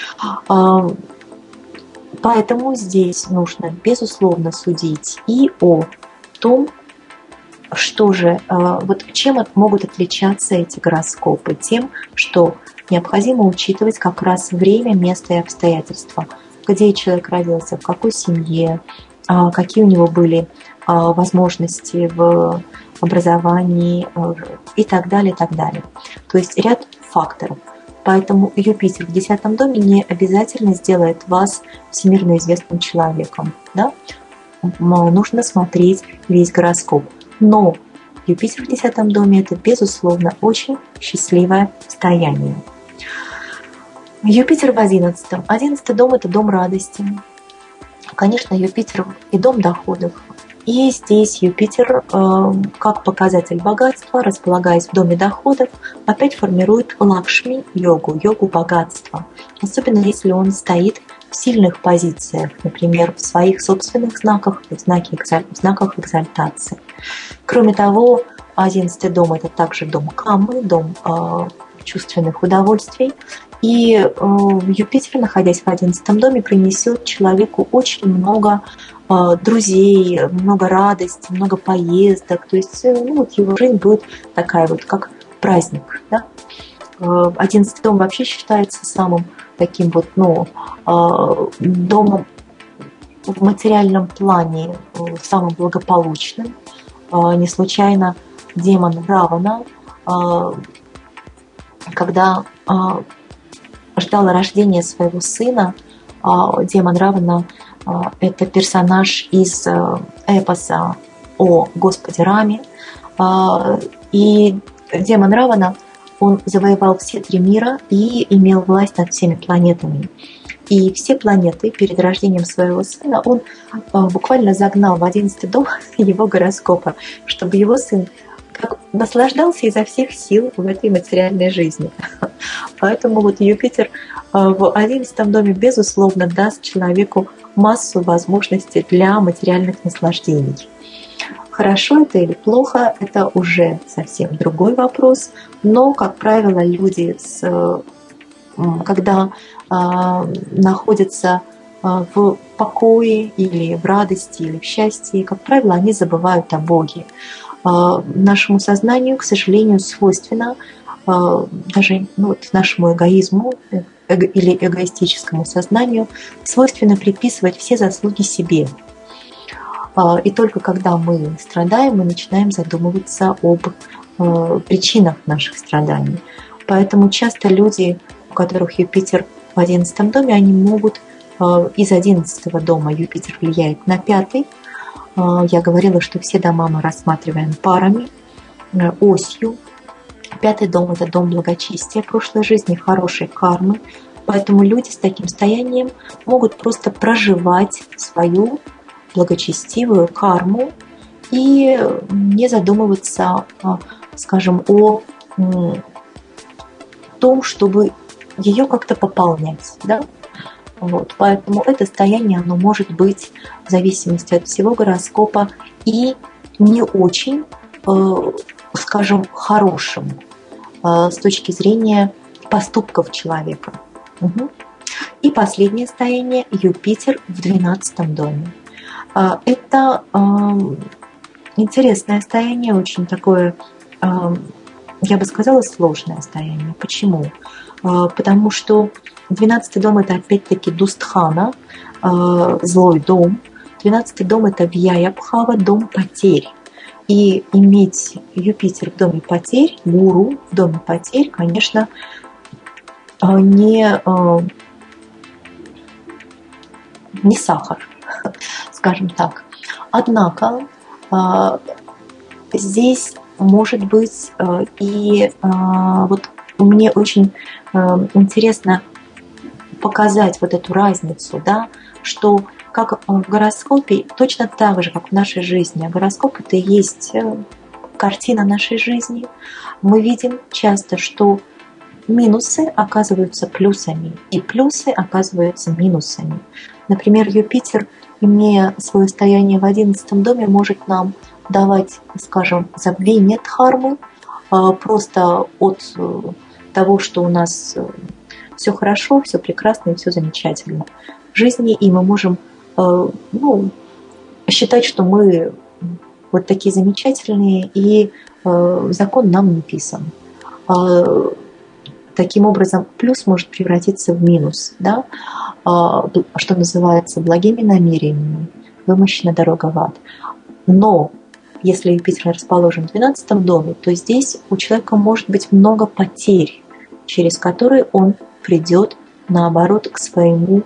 Поэтому здесь нужно, безусловно, судить и о том, что же, вот чем могут отличаться эти гороскопы? Тем, что необходимо учитывать как раз время, место и обстоятельства. Где человек родился, в какой семье, какие у него были возможности в образовании и так далее, и так далее. То есть ряд факторов. Поэтому Юпитер в десятом доме не обязательно сделает вас всемирно известным человеком. Да? Нужно смотреть весь гороскоп. Но Юпитер в десятом доме – это, безусловно, очень счастливое состояние. Юпитер в одиннадцатом. Одиннадцатый дом – это дом радости. Конечно, Юпитер и дом доходов. И здесь Юпитер, э, как показатель богатства, располагаясь в доме доходов, опять формирует лакшми йогу, йогу богатства. Особенно если он стоит в сильных позициях, например, в своих собственных знаках, в, знаке, в знаках экзальтации. Кроме того, одиннадцатый дом – это также дом каммы, дом э, чувственных удовольствий. И э, Юпитер, находясь в одиннадцатом доме, принесет человеку очень много э, друзей, много радости, много поездок. То есть э, ну, вот его жизнь будет такая вот, как праздник. Да? Э, одиннадцатый дом вообще считается самым таким вот, ну, э, домом в материальном плане э, самым благополучным. Э, не случайно демон Равана, э, когда э, ждал рождения своего сына, демон Равана – это персонаж из эпоса о Господе Раме. И демон Равана, он завоевал все три мира и имел власть над всеми планетами. И все планеты перед рождением своего сына он буквально загнал в одиннадцатый дом его гороскопа, чтобы его сын как наслаждался изо всех сил в этой материальной жизни. Поэтому вот Юпитер в одиннадцатом доме, безусловно, даст человеку массу возможностей для материальных наслаждений. Хорошо это или плохо, это уже совсем другой вопрос. Но, как правило, люди, с, когда находятся в покое или в радости, или в счастье, как правило, они забывают о Боге. Нашему сознанию, к сожалению, свойственно, даже ну, вот нашему эгоизму эго, или эгоистическому сознанию, свойственно приписывать все заслуги себе. И только когда мы страдаем, мы начинаем задумываться об причинах наших страданий. Поэтому часто люди, у которых Юпитер в одиннадцатом доме, они могут из одиннадцатого дома, Юпитер влияет на пятый. Я говорила, что все дома мы рассматриваем парами, осью. Пятый дом – это дом благочестия прошлой жизни, хорошей кармы. Поэтому люди с таким состоянием могут просто проживать свою благочестивую карму и не задумываться, скажем, о том, чтобы ее как-то пополнять. Да? Вот, поэтому это состояние, оно может быть в зависимости от всего гороскопа и не очень, э, скажем, хорошим э, с точки зрения поступков человека. Угу. И последнее состояние – Юпитер в двенадцатом доме. Э, это э, интересное состояние, очень такое, э, я бы сказала, сложное состояние. Почему? Э, потому что двенадцатый дом – это опять-таки Дустхана, э, злой дом. двенадцатый дом – это Вьяябхава, дом потерь. И иметь Юпитер в доме потерь, гуру в доме потерь, конечно, не, э, не сахар, скажем так. Однако э, здесь может быть э, и э, вот мне очень э, интересно показать вот эту разницу, да, что как в гороскопе, точно так же, как в нашей жизни. А гороскоп – это и есть картина нашей жизни. Мы видим часто, что минусы оказываются плюсами, и плюсы оказываются минусами. Например, Юпитер, имея свое состояние в одиннадцатом доме, может нам давать, скажем, забвение дхармы, просто от того, что у нас все хорошо, все прекрасно и все замечательно в жизни, и мы можем ну, считать, что мы вот такие замечательные, и э, закон нам не писан. Э, таким образом, плюс может превратиться в минус, да? э, что называется благими намерениями, вымощена дорога в ад. Но если Юпитер расположен в двенадцатом доме, то здесь у человека может быть много потерь, через которые он придет, наоборот, к своему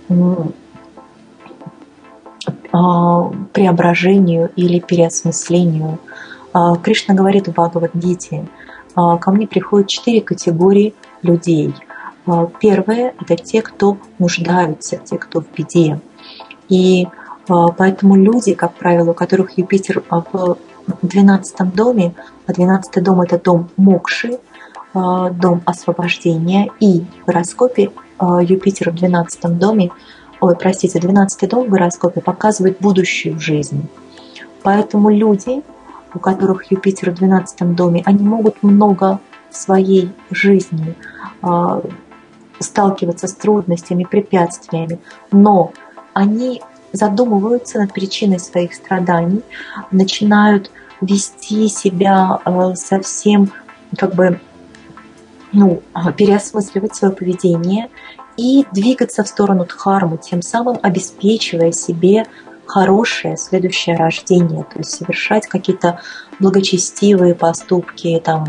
преображению или переосмыслению. Кришна говорит в Бхагавад-гите: ко мне приходят четыре категории людей. Первое – это те, кто нуждаются, те, кто в беде. И поэтому люди, как правило, у которых Юпитер в двенадцатом доме, а двенадцатый дом – это дом мокши, дом освобождения, и в гороскопе Юпитер в двенадцатом доме, ой, простите, двенадцатый дом в гороскопе показывает будущую жизнь. Поэтому люди, у которых Юпитер в двенадцатом доме, они могут много в своей жизни э, сталкиваться с трудностями, препятствиями, но они задумываются над причиной своих страданий, начинают вести себя э, совсем как бы ну, переосмысливать свое поведение и двигаться в сторону дхармы, тем самым обеспечивая себе хорошее следующее рождение, то есть совершать какие-то благочестивые поступки. Там,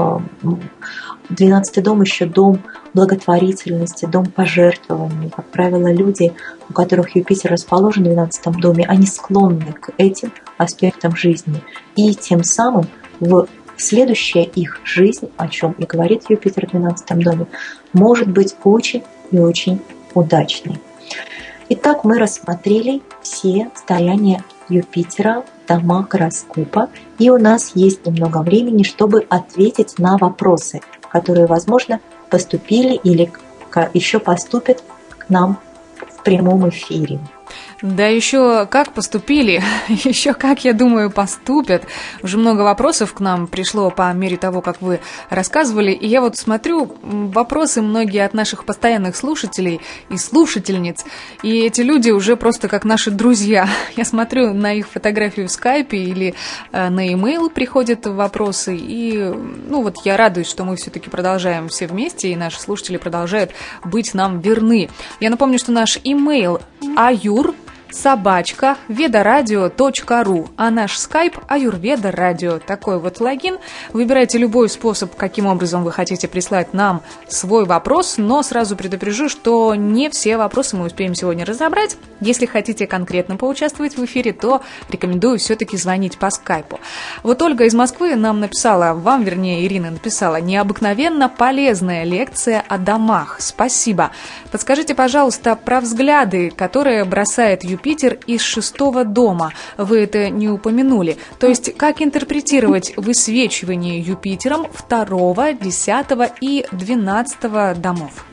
двенадцатый дом еще дом благотворительности, дом пожертвований. Как правило, люди, у которых Юпитер расположен в двенадцатом доме, они склонны к этим аспектам жизни. И тем самым в следующая их жизнь, о чем и говорит Юпитер в двенадцатом доме, может быть очень и очень удачной. Итак, мы рассмотрели все состояния Юпитера в домах гороскопа, и у нас есть немного времени, чтобы ответить на вопросы, которые, возможно, поступили или еще поступят к нам в прямом эфире. Да еще как поступили, еще как, я думаю, поступят. Уже много вопросов к нам пришло по мере того, как вы рассказывали. И я вот смотрю, вопросы многие от наших постоянных слушателей и слушательниц. И эти люди уже просто как наши друзья. Я смотрю на их фотографию в скайпе или на e-mail приходят вопросы. И ну вот я радуюсь, что мы все-таки продолжаем все вместе, и наши слушатели продолжают быть нам верны. Я напомню, что наш e-mail аюр собачка ведарадио точка ру, а наш скайп Аюрведа Радио. Такой вот логин. Выбирайте любой способ, каким образом вы хотите прислать нам свой вопрос, но сразу предупрежу, что не все вопросы мы успеем сегодня разобрать. Если хотите конкретно поучаствовать в эфире, то рекомендую все-таки звонить по скайпу. Вот Ольга из Москвы нам написала, вам, вернее, Ирина написала: необыкновенно полезная лекция о домах. Спасибо. Подскажите, пожалуйста, про взгляды, которые бросает Юпитер Юпитер из шестого дома. Вы это не упомянули. То есть, как интерпретировать высвечивание Юпитером второго, десятого и двенадцатого домов?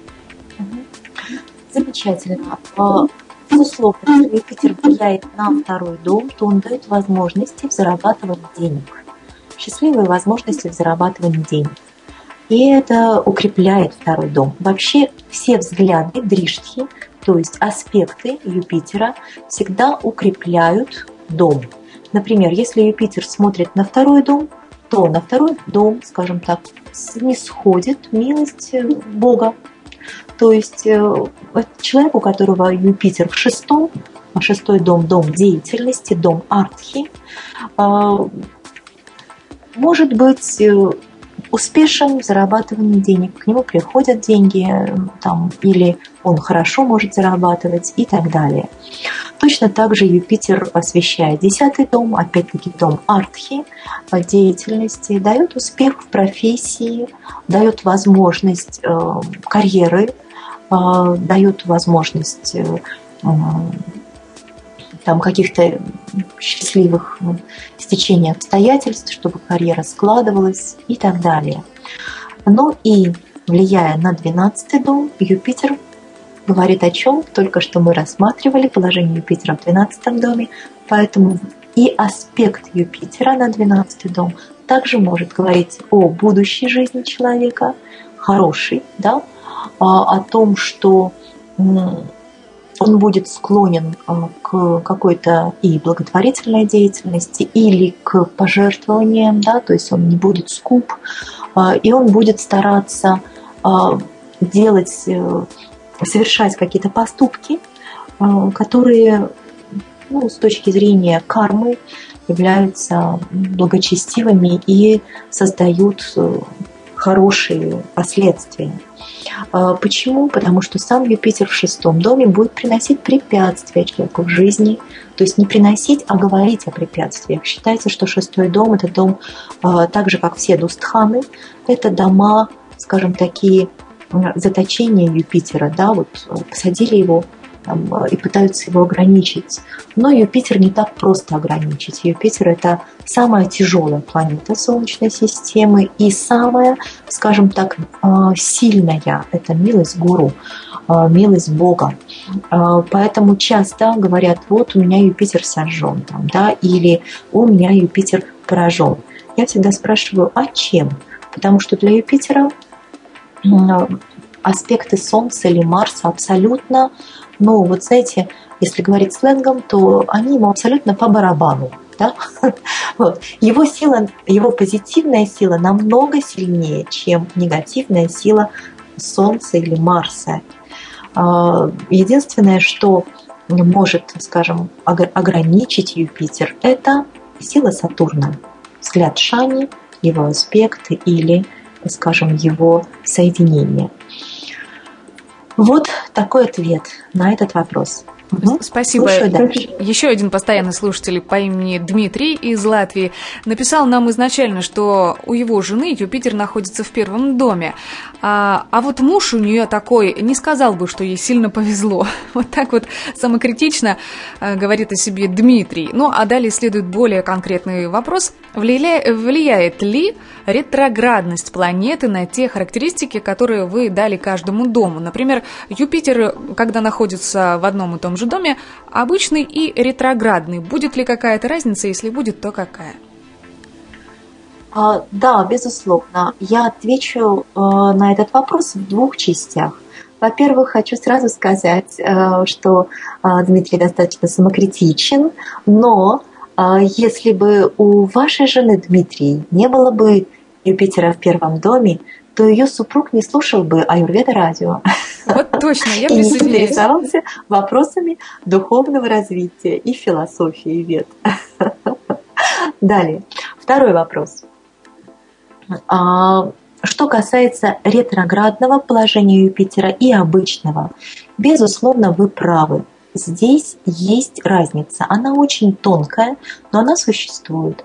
Замечательно. Безусловно, если Юпитер влияет на второй дом, то он дает возможности в зарабатывании денег. Счастливые возможности в зарабатывании денег. И это укрепляет второй дом. Вообще все взгляды дриштхи, то есть аспекты Юпитера, всегда укрепляют дом. Например, если Юпитер смотрит на второй дом, то на второй дом, скажем так, снисходит милость Бога. То есть человек, у которого Юпитер в шестом, а шестой дом – дом деятельности, дом артхи, может быть успешен в зарабатывании денег. К нему приходят деньги, там, или он хорошо может зарабатывать и так далее. Точно так же Юпитер, освещая десятый дом, опять-таки дом артхи, деятельности, дает успех в профессии, дает возможность э, карьеры, э, дает возможность э, там, каких-то счастливых стечений обстоятельств, чтобы карьера складывалась и так далее. Но и влияя на двенадцатый дом, Юпитер говорит о чем? Только что мы рассматривали положение Юпитера в двенадцатом доме, поэтому и аспект Юпитера на двенадцатый дом также может говорить о будущей жизни человека, хорошей, да, о том, что он будет склонен к какой-то и благотворительной деятельности, или к пожертвованиям, да, то есть он не будет скуп, и он будет стараться делать, совершать какие-то поступки, которые ну, с точки зрения кармы являются благочестивыми и создают хорошие последствия. Почему? Потому что сам Юпитер в шестом доме будет приносить препятствия человеку в жизни. То есть не приносить, а говорить о препятствиях. Считается, что шестой дом – это дом, так же, как все дустханы, это дома, скажем, такие заточения Юпитера. Да, вот посадили его там, и пытаются его ограничить. Но Юпитер не так просто ограничить. Юпитер – это самая тяжелая планета Солнечной системы и самая, скажем так, сильная – это милость гуру, милость Бога. Поэтому часто говорят, вот у меня Юпитер сожжен, там, да, или у меня Юпитер поражен. Я всегда спрашиваю, а чем? Потому что для Юпитера аспекты Солнца или Марса абсолютно, ну, вот знаете, если говорить сленгом, то они ему абсолютно по барабану. Да? Вот. Его сила, его позитивная сила намного сильнее, чем негативная сила Солнца или Марса. Единственное, что может, скажем, ограничить Юпитер, это сила Сатурна, взгляд Шани, его аспекты или, скажем, его соединение. Вот такой ответ на этот вопрос. Угу. Спасибо. Еще один постоянный слушатель по имени Дмитрий из Латвии написал нам изначально, что у его жены Юпитер находится в первом доме, а, а вот муж у нее такой, не сказал бы, что ей сильно повезло. Вот так вот самокритично а, говорит о себе Дмитрий. Ну, а далее следует более конкретный вопрос. Влия... Влияет ли ретроградность планеты на те характеристики, которые вы дали каждому дому? Например, Юпитер, когда находится в одном и том же доме, обычный и ретроградный. Будет ли какая-то разница? Если будет, то какая? А, да, безусловно. Я отвечу э, на этот вопрос в двух частях. Во-первых, хочу сразу сказать, э, что э, Дмитрий достаточно самокритичен, но э, если бы у вашей жены, Дмитрий, не было бы Юпитера в первом доме, то ее супруг не слушал бы Аюрведа радио. Вот точно, я и не интересовался вопросами духовного развития и философии вед. Далее, второй вопрос. Что касается ретроградного положения Юпитера и обычного, безусловно, вы правы. Здесь есть разница. Она очень тонкая, но она существует.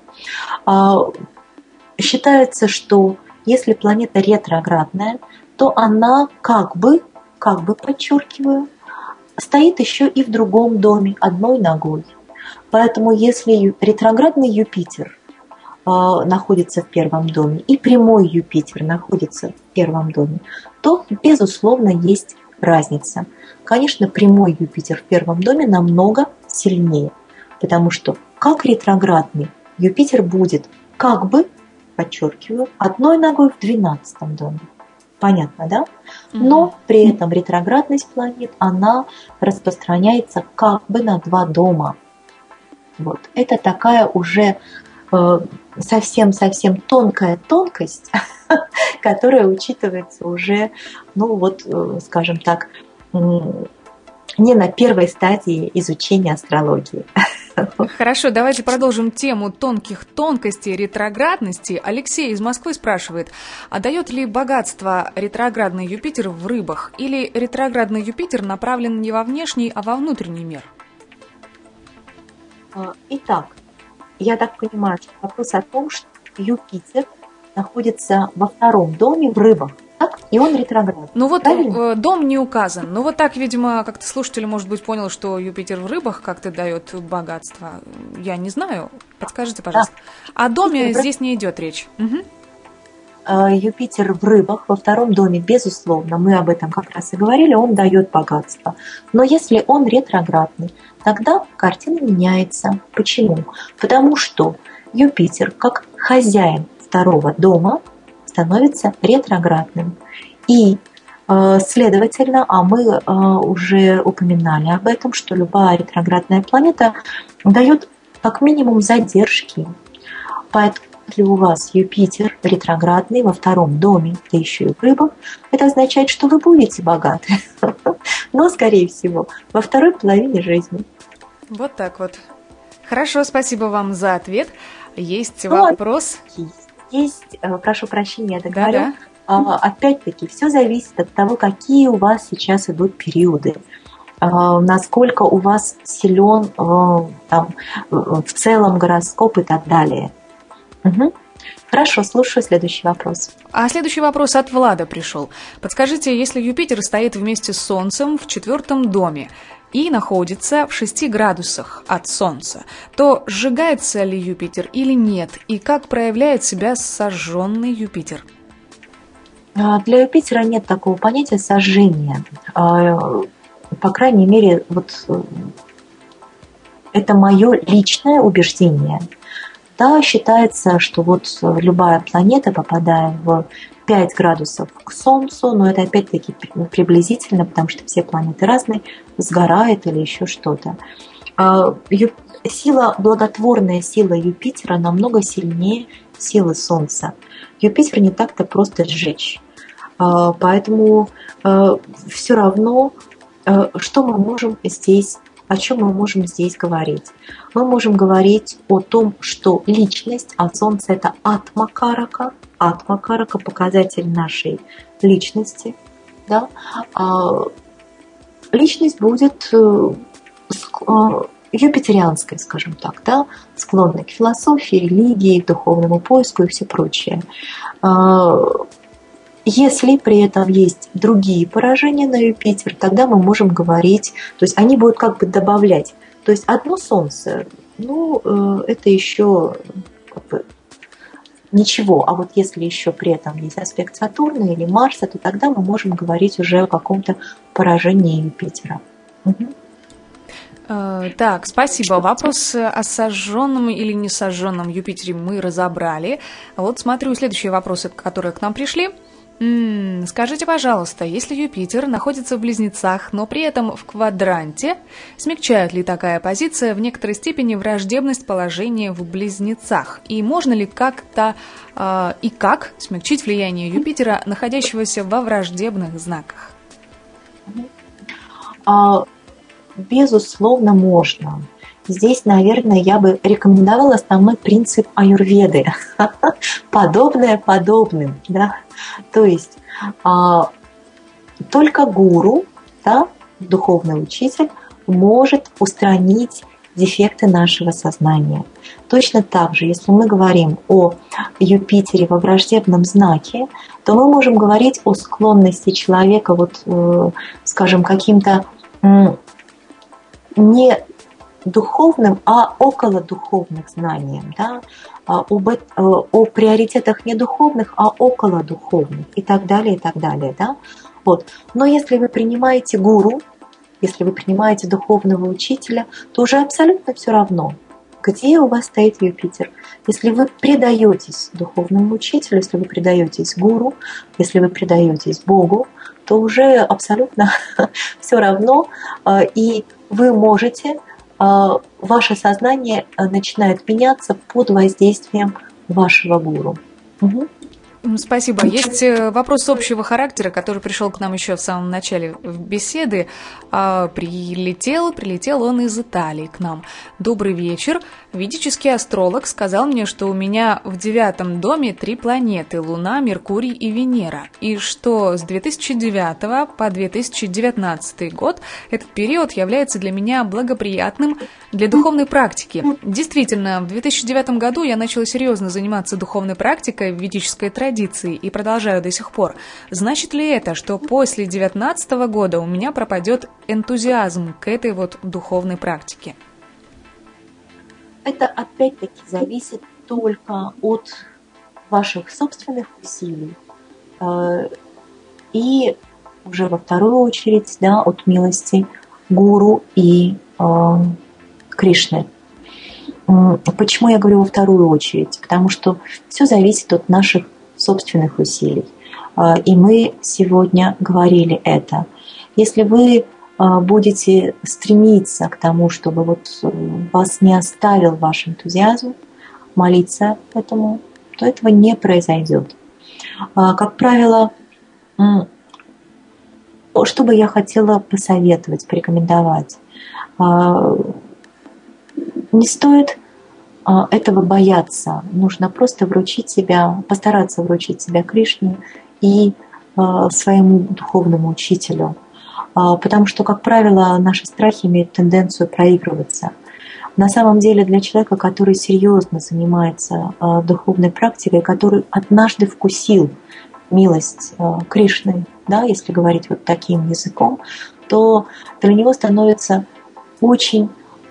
Считается, что если планета ретроградная, то она как бы, как бы подчеркиваю, стоит еще и в другом доме, одной ногой. Поэтому если ретроградный Юпитер э, находится в первом доме и прямой Юпитер находится в первом доме, то, безусловно, есть разница. Конечно, прямой Юпитер в первом доме намного сильнее, потому что как ретроградный Юпитер будет как бы, подчеркиваю, одной ногой в двенадцатом доме. Понятно, да? Но при этом ретроградность планет, она распространяется как бы на два дома. Вот. Это такая уже совсем-совсем э, тонкая тонкость, которая учитывается уже, ну вот, э, скажем так, э, не на первой стадии изучения астрологии. Хорошо, давайте продолжим тему тонких тонкостей ретроградности. Алексей из Москвы спрашивает, а дает ли богатство ретроградный Юпитер в рыбах? Или ретроградный Юпитер направлен не во внешний, а во внутренний мир? Итак, я так понимаю, что вопрос о том, что Юпитер находится во втором доме в рыбах. Так? И он ретроград. Ну вот правильно? Дом не указан. Ну вот так, видимо, как-то слушатель, может быть, понял, что Юпитер в рыбах как-то дает богатство. Я не знаю. Подскажите, пожалуйста. Да. О доме Юпитер... здесь не идет речь. Угу. Юпитер в рыбах во втором доме, безусловно, мы об этом как раз и говорили, он дает богатство. Но если он ретроградный, тогда картина меняется. Почему? Потому что Юпитер, как хозяин второго дома, становится ретроградным. И, следовательно, а мы уже упоминали об этом, что любая ретроградная планета дает как минимум задержки. Поэтому, если у вас Юпитер ретроградный во втором доме, да еще и в рыбах, это означает, что вы будете богаты. Но, скорее всего, во второй половине жизни. Вот так вот. Хорошо, спасибо вам за ответ. Есть Ну, вопрос? Есть, есть, э, прошу прощения, я договорю. Да-да. А, Опять-таки, все зависит от того, какие у вас сейчас идут периоды. А, Насколько у вас силен э, там, э, в целом гороскоп и так далее. Мгм. Хорошо, слушаю следующий вопрос. А следующий вопрос от Влада пришел. Подскажите, если Юпитер стоит вместе с Солнцем в четвертом доме и находится в шести градусах от Солнца, то сжигается ли Юпитер или нет? И как проявляет себя сожженный Юпитер? А, Для Юпитера нет такого понятия сожжения. А, По крайней мере, вот э, это мое личное убеждение. Да, считается, что вот любая планета, попадая в пять градусов к Солнцу, но это опять-таки приблизительно, потому что все планеты разные, сгорает или еще что-то. Сила, благотворная сила Юпитера намного сильнее силы Солнца. Юпитер не так-то просто сжечь. Поэтому все равно, что мы можем здесь, о чем мы можем здесь говорить? Мы можем говорить о том, что личность, а Солнце это атма карака, атма карака, показатель нашей личности, да? Личность будет юпитерианской, скажем так, да? Склонной к философии, религии, духовному поиску и все прочее. Если при этом есть другие поражения на Юпитер, тогда мы можем говорить, то есть они будут как бы добавлять. То есть одно Солнце, ну, это еще как бы ничего. А вот если еще при этом есть аспект Сатурна или Марса, то тогда мы можем говорить уже о каком-то поражении Юпитера. Угу. Так, спасибо. Вопрос о сожженном или не сожженном Юпитере мы разобрали. Вот смотрю следующие вопросы, которые к нам пришли. М-м, скажите, пожалуйста, если Юпитер находится в Близнецах, но при этом в квадранте, смягчает ли такая позиция в некоторой степени враждебность положения в Близнецах? И можно ли как-то э, и как смягчить влияние Юпитера, находящегося во враждебных знаках? А, безусловно, можно. Здесь, наверное, я бы рекомендовала основной принцип аюрведы. Подобное подобным. Да? То есть а, только гуру, да, духовный учитель, может устранить дефекты нашего сознания. Точно так же, если мы говорим о Юпитере во враждебном знаке, то мы можем говорить о склонности человека, вот, э, скажем, каким-то э, не духовным, а околодуховных знаниям, да? об, о приоритетах не духовных, а околодуховных и так далее, и так далее. Да? Вот. Но если вы принимаете гуру, если вы принимаете духовного учителя, то уже абсолютно все равно, где у вас стоит Юпитер. Если вы предаетесь духовному учителю, если вы предаетесь гуру, если вы предаетесь Богу, то уже абсолютно все равно, и вы можете, ваше сознание начинает меняться под воздействием вашего гуру. Угу. Спасибо. Есть вопрос общего характера, который пришел к нам еще в самом начале беседы. Прилетел, прилетел он из Италии к нам. Добрый вечер. Ведический астролог сказал мне, что у меня в девятом доме три планеты – Луна, Меркурий и Венера. И что с две тысячи девятого по две тысячи девятнадцатый год этот период является для меня благоприятным для духовной практики. Действительно, в две тысячи девятом году я начала серьезно заниматься духовной практикой в ведической традиции и продолжаю до сих пор. Значит ли это, что после девятнадцатого года у меня пропадет энтузиазм к этой вот духовной практике? Это опять-таки зависит только от ваших собственных усилий и уже во вторую очередь, да, от милости гуру и э, Кришны. Почему я говорю во вторую очередь? Потому что все зависит от наших собственных усилий. И мы сегодня говорили это. Если вы будете стремиться к тому, чтобы вот вас не оставил ваш энтузиазм, молиться этому, то этого не произойдет. Как правило, что бы я хотела посоветовать, порекомендовать? не стоит этого бояться. Нужно просто вручить себя, постараться вручить себя Кришне и своему духовному учителю. Потому что, как правило, наши страхи имеют тенденцию проигрываться. На самом деле для человека, который серьезно занимается духовной практикой, который однажды вкусил милость Кришны, да, если говорить вот таким языком, то для него становится очень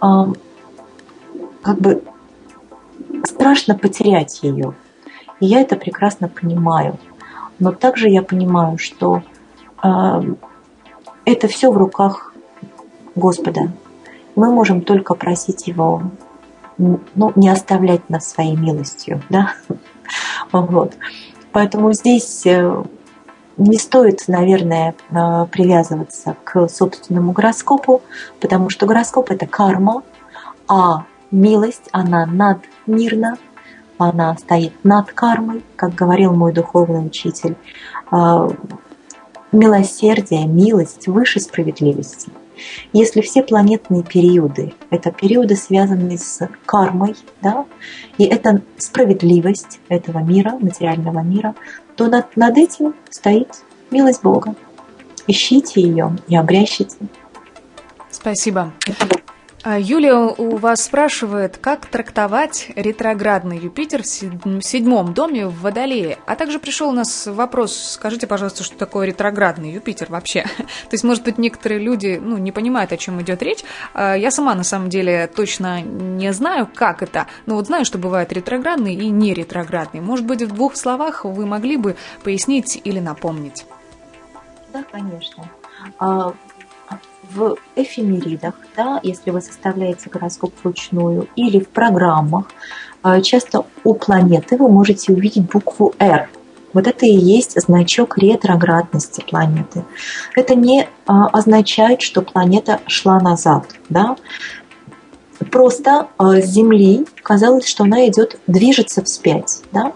как бы страшно потерять ее. И я это прекрасно понимаю. Но также я понимаю, что э, это все в руках Господа. Мы можем только просить Его, ну, не оставлять нас своей милостью, да? Вот. Поэтому здесь не стоит, наверное, привязываться к собственному гороскопу, потому что гороскоп – это карма, а милость, она надмирна, она стоит над кармой, как говорил мой духовный учитель. Милосердие, милость выше справедливости. Если все планетные периоды – это периоды, связанные с кармой, да, и это справедливость этого мира, материального мира, то над, над этим стоит милость Бога. Ищите ее и обрящите. Спасибо. Юлия у вас спрашивает, как трактовать ретроградный Юпитер в седьмом доме в Водолее. А также пришел у нас вопрос, скажите, пожалуйста, что такое ретроградный Юпитер вообще? То есть, может быть, некоторые люди ну, не понимают, о чем идет речь. Я сама, на самом деле, точно не знаю, как это. Но вот знаю, что бывает ретроградный и не ретроградный. Может быть, в двух словах вы могли бы пояснить или напомнить? Да, конечно. В эфемеридах, да, если вы составляете гороскоп вручную, или в программах, часто у планеты вы можете увидеть букву «Р». Вот это и есть значок ретроградности планеты. Это не означает, что планета шла назад. Да? Просто с Земли казалось, что она идет, движется вспять. Да?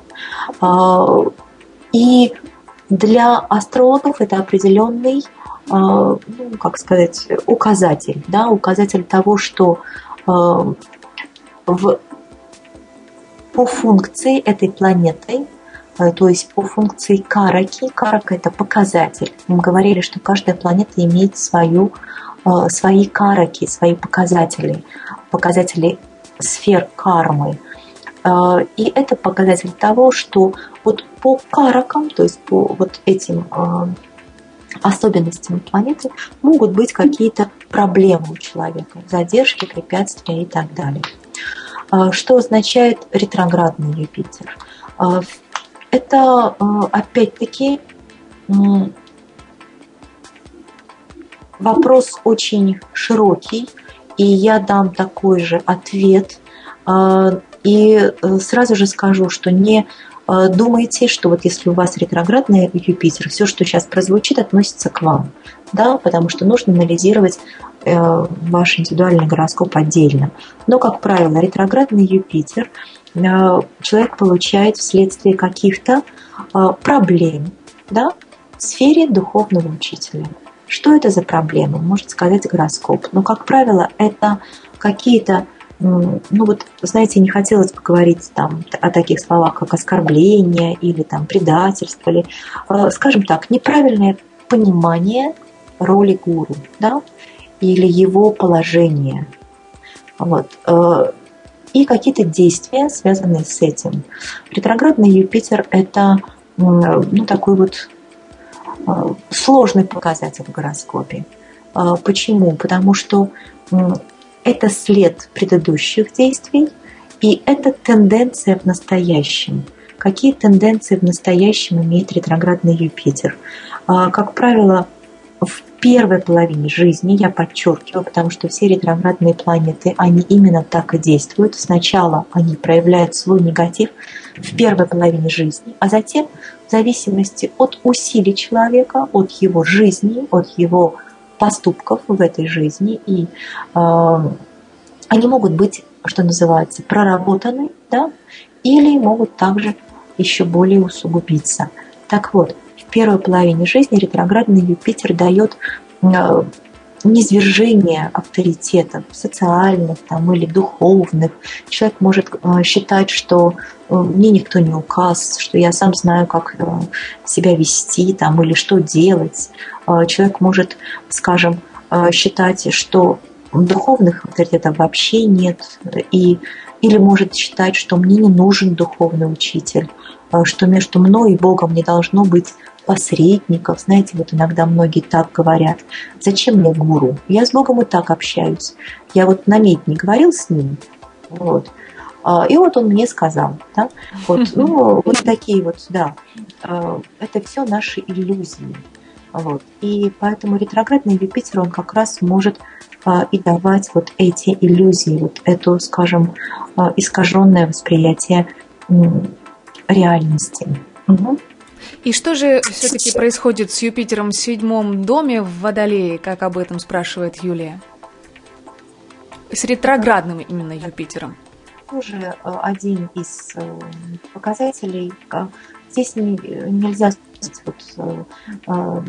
И для астрологов это определенный, ну, как сказать, указатель, да, указатель того, что э, в, по функции этой планеты, э, то есть по функции караки, карака – это показатель. Мы говорили, что каждая планета имеет свою, э, свои караки, свои показатели, показатели сфер кармы. Э, и это показатель того, что вот по каракам, то есть по вот этим э, особенностями планеты могут быть какие-то проблемы у человека, задержки, препятствия и так далее. Что означает ретроградный Юпитер? Это, опять-таки, вопрос очень широкий, и я дам такой же ответ. И сразу же скажу, что не думайте, что вот если у вас ретроградный Юпитер, все, что сейчас прозвучит, относится к вам, да, потому что нужно анализировать э, ваш индивидуальный гороскоп отдельно. Но, как правило, ретроградный Юпитер э, человек получает вследствие каких-то э, проблем, да, в сфере духовного учителя. Что это за проблемы? Может сказать гороскоп. Но, как правило, это какие-то, ну вот, знаете, не хотелось бы говорить там о таких словах, как оскорбление или там предательство, или, скажем так, неправильное понимание роли гуру, да, или его положения. Вот. И какие-то действия, связанные с этим. Ретроградный Юпитер – это ну, такой вот сложный показатель в гороскопе. Почему? Потому что это след предыдущих действий, и это тенденция в настоящем. Какие тенденции в настоящем имеет ретроградный Юпитер? Как правило, в первой половине жизни, я подчеркиваю, потому что все ретроградные планеты, они именно так и действуют. Сначала они проявляют свой негатив в первой половине жизни, а затем, в зависимости от усилий человека, от его жизни, от его поступков в этой жизни, и э, они могут быть, что называется, проработаны, да, или могут также еще более усугубиться. Так вот, в первой половине жизни ретроградный Юпитер дает э, низвержение авторитетов социальных там, или духовных. Человек может считать, что мне никто не указ, что я сам знаю, как себя вести там, или что делать. Человек может, скажем, считать, что духовных авторитетов вообще нет, и, или может считать, что мне не нужен духовный учитель, что между мной и Богом не должно быть посредников. Знаете, вот иногда многие так говорят: зачем мне гуру? Я с Богом и так общаюсь. Я вот на медь не говорил с ним. Вот. И вот он мне сказал. Да? Вот, ну, вот такие вот, да. Это все наши иллюзии. Вот. И поэтому ретроградный Юпитер, он как раз может и давать вот эти иллюзии, вот эту, скажем, искаженное восприятие реальности. Угу. И что же все-таки происходит с Юпитером в седьмом доме в Водолее, как об этом спрашивает Юлия? С ретроградным именно Юпитером. Тоже один из показателей. Здесь нельзя вот,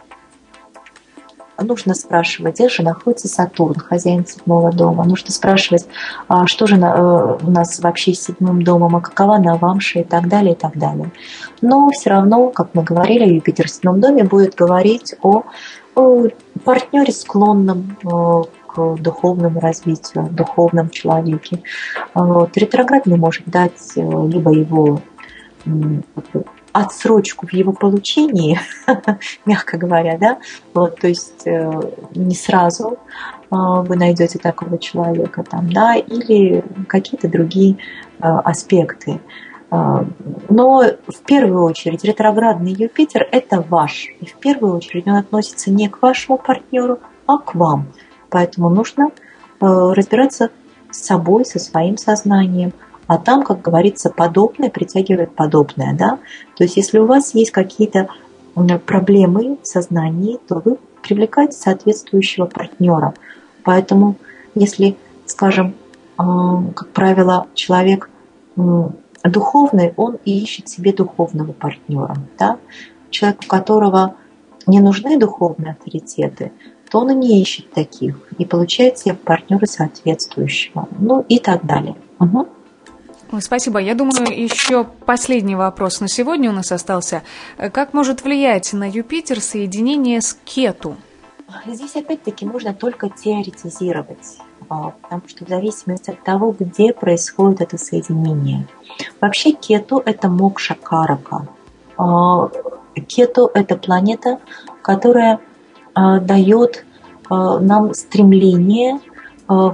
нужно спрашивать, где же находится Сатурн, хозяин седьмого дома. Нужно спрашивать, что же у нас вообще с седьмым домом, а какова Навамша и так далее, и так далее. Но все равно, как мы говорили, Юпитер в седьмом доме будет говорить о, о партнере, склонном к духовному развитию, духовном человеке. Вот. Ретроградный может дать либо его отсрочку в его получении, мягко говоря, да, вот, то есть э, не сразу э, вы найдете такого человека там, да, или какие-то другие э, аспекты. Э, но в первую очередь ретроградный Юпитер – это ваш, и в первую очередь он относится не к вашему партнеру, а к вам. Поэтому нужно э, разбираться с собой, со своим сознанием. А там, как говорится, подобное притягивает подобное, да. То есть, если у вас есть какие-то проблемы в сознании, то вы привлекаете соответствующего партнера. Поэтому, если, скажем, как правило, человек духовный, он и ищет себе духовного партнера, да. Человек, у которого не нужны духовные авторитеты, то он и не ищет таких, и получает себе партнера соответствующего, ну и так далее. Угу. Спасибо. Я думаю, еще последний вопрос на сегодня у нас остался. Как может влиять на Юпитер соединение с Кету? Здесь опять-таки можно только теоретизировать, потому что в зависимости от того, где происходит это соединение. Вообще Кету – это мокша-карака. Кету – это планета, которая дает нам стремление в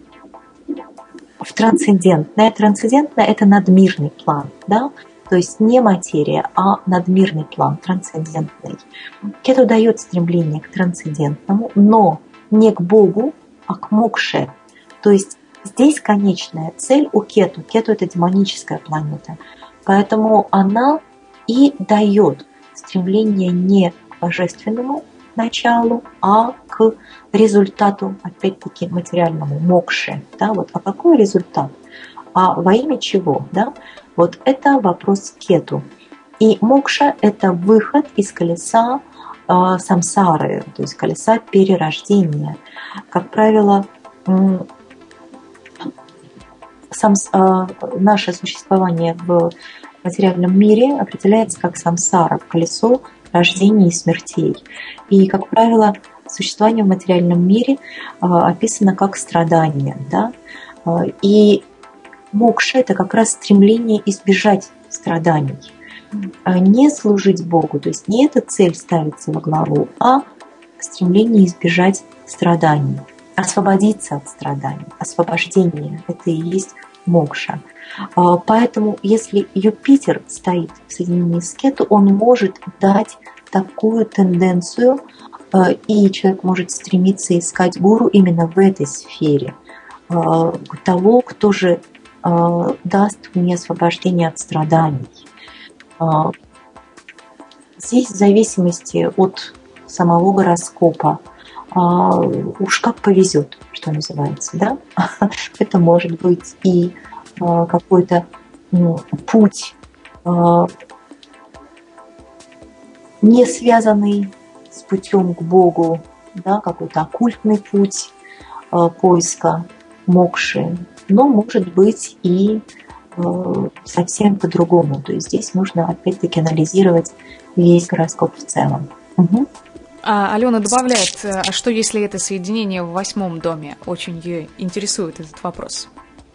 в трансцендентное. Трансцендентное – это надмирный план, да? То есть не материя, а надмирный план, трансцендентный. Кету дает стремление к трансцендентному, но не к Богу, а к мокше. То есть здесь конечная цель у Кету. Кету – это демоническая планета. Поэтому она и дает стремление не к божественному началу, а к результату, опять-таки, материальному, мокше. Да, вот. А какой результат? А во имя чего? Да? Вот это вопрос Кету. И мокша – это выход из колеса э, самсары, то есть колеса перерождения. Как правило, э, самс, э, наше существование в материальном мире определяется как самсара, колесо рождений и смертей. И, как правило, существование в материальном мире э, описано как страдание. Да? И мокша – это как раз стремление избежать страданий, не служить Богу. То есть не эта цель ставится во главу, а стремление избежать страданий, освободиться от страданий. Освобождение – это и есть мокша. Поэтому, если Юпитер стоит в соединении с Кету, он может дать такую тенденцию, и человек может стремиться искать гуру именно в этой сфере. Того, кто же даст мне освобождение от страданий. Здесь в зависимости от самого гороскопа уж как повезет, что называется, да? Это может быть и какой-то путь, не связанный с путем к Богу, да, какой-то оккультный путь э, поиска мокши, но может быть и э, совсем по-другому. То есть здесь нужно опять-таки анализировать весь гороскоп в целом. Угу. А Алена добавляет, а что если это соединение в восьмом доме? Очень ее интересует этот вопрос.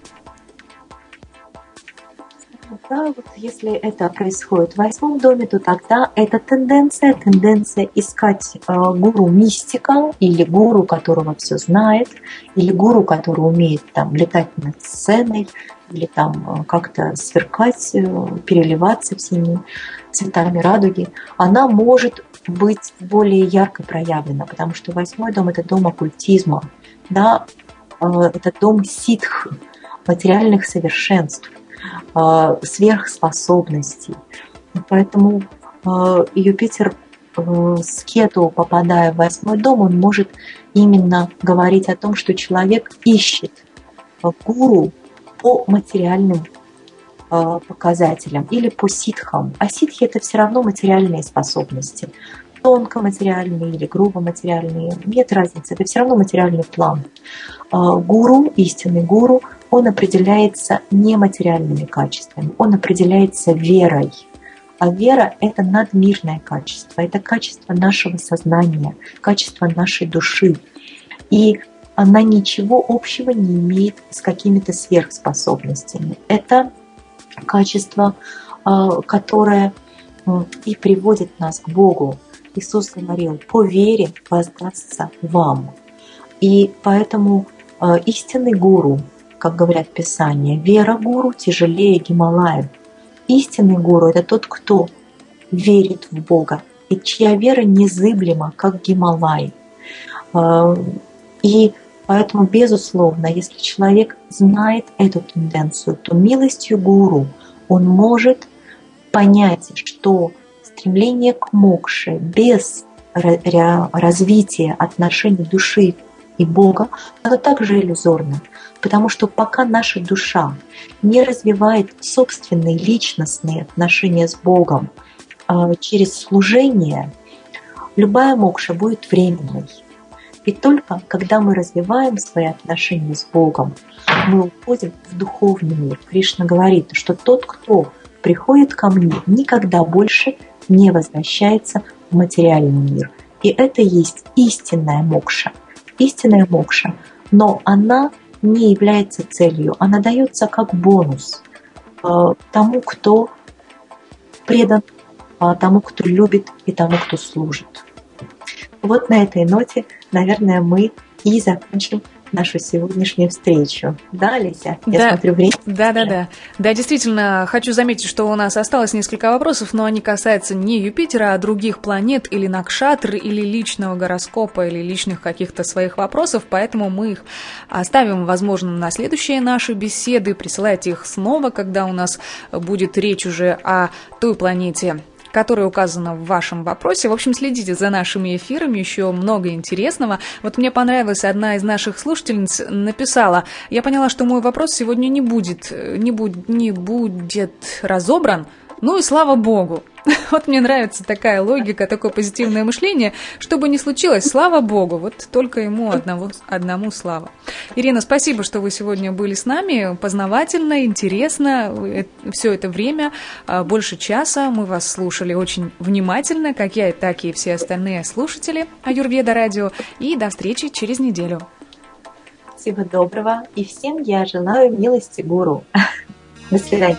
Да, вот если это происходит в восьмом доме, то тогда это тенденция, тенденция искать э, гуру-мистика или гуру, которого все знает, или гуру, который умеет там летать над сценой, или там э, как-то сверкать, э, переливаться всеми цветами радуги. Она может быть более ярко проявлена, потому что восьмой дом – это дом оккультизма, да, э, это дом ситх, материальных совершенств, сверхспособностей. Поэтому Юпитер с Кету, попадая в восьмой дом, он может именно говорить о том, что человек ищет гуру по материальным показателям или по ситхам. А ситхи – это все равно материальные способности. Тонкоматериальные или грубоматериальные, нет разницы, это все равно материальный план. Гуру, истинный гуру, он определяется не материальными качествами, он определяется верой. А вера – это надмирное качество, это качество нашего сознания, качество нашей души. И она ничего общего не имеет с какими-то сверхспособностями. Это качество, которое и приводит нас к Богу. Иисус говорил: «По вере воздастся вам». И поэтому истинный гуру, как говорят Писания, вера гуру тяжелее Гималаев. Истинный гуру – это тот, кто верит в Бога, и чья вера незыблема, как Гималай. И поэтому, безусловно, если человек знает эту тенденцию, то милостью гуру он может понять, что стремление к мокше без развития отношений души и Бога, оно также иллюзорно. Потому что пока наша душа не развивает собственные личностные отношения с Богом э, через служение, любая мокша будет временной. И только когда мы развиваем свои отношения с Богом, мы уходим в духовный мир. Кришна говорит, что тот, кто приходит ко мне, никогда больше не возвращается в материальный мир. И это и есть истинная мокша. Истинная мокша, но она не является целью, она дается как бонус э, тому, кто предан, э, тому, кто любит и тому, кто служит. Вот на этой ноте, наверное, мы и закончим нашу сегодняшнюю встречу. Да, Олеся? Я да, смотрю время. Да, да, да. Да, действительно, хочу заметить, что у нас осталось несколько вопросов, но они касаются не Юпитера, а других планет или накшатр, или личного гороскопа, или личных каких-то своих вопросов, поэтому мы их оставим, возможно, на следующие наши беседы. Присылайте их снова, когда у нас будет речь уже о той планете, которая указана в вашем вопросе. В общем, следите за нашими эфирами, еще много интересного. Вот мне понравилась одна из наших слушательниц, написала: я поняла, что мой вопрос сегодня не будет, не будет, не будет разобран, ну и слава богу. Вот мне нравится такая логика, такое позитивное мышление. Что бы ни случилось, слава богу, вот только ему одного, одному слава. Ирина, спасибо, что вы сегодня были с нами. Познавательно, интересно. Все это время, больше часа, мы вас слушали очень внимательно, как я, так и все остальные слушатели Аюрведа Радио. И до встречи через неделю. Всего доброго. И всем я желаю милости гуру. До свидания.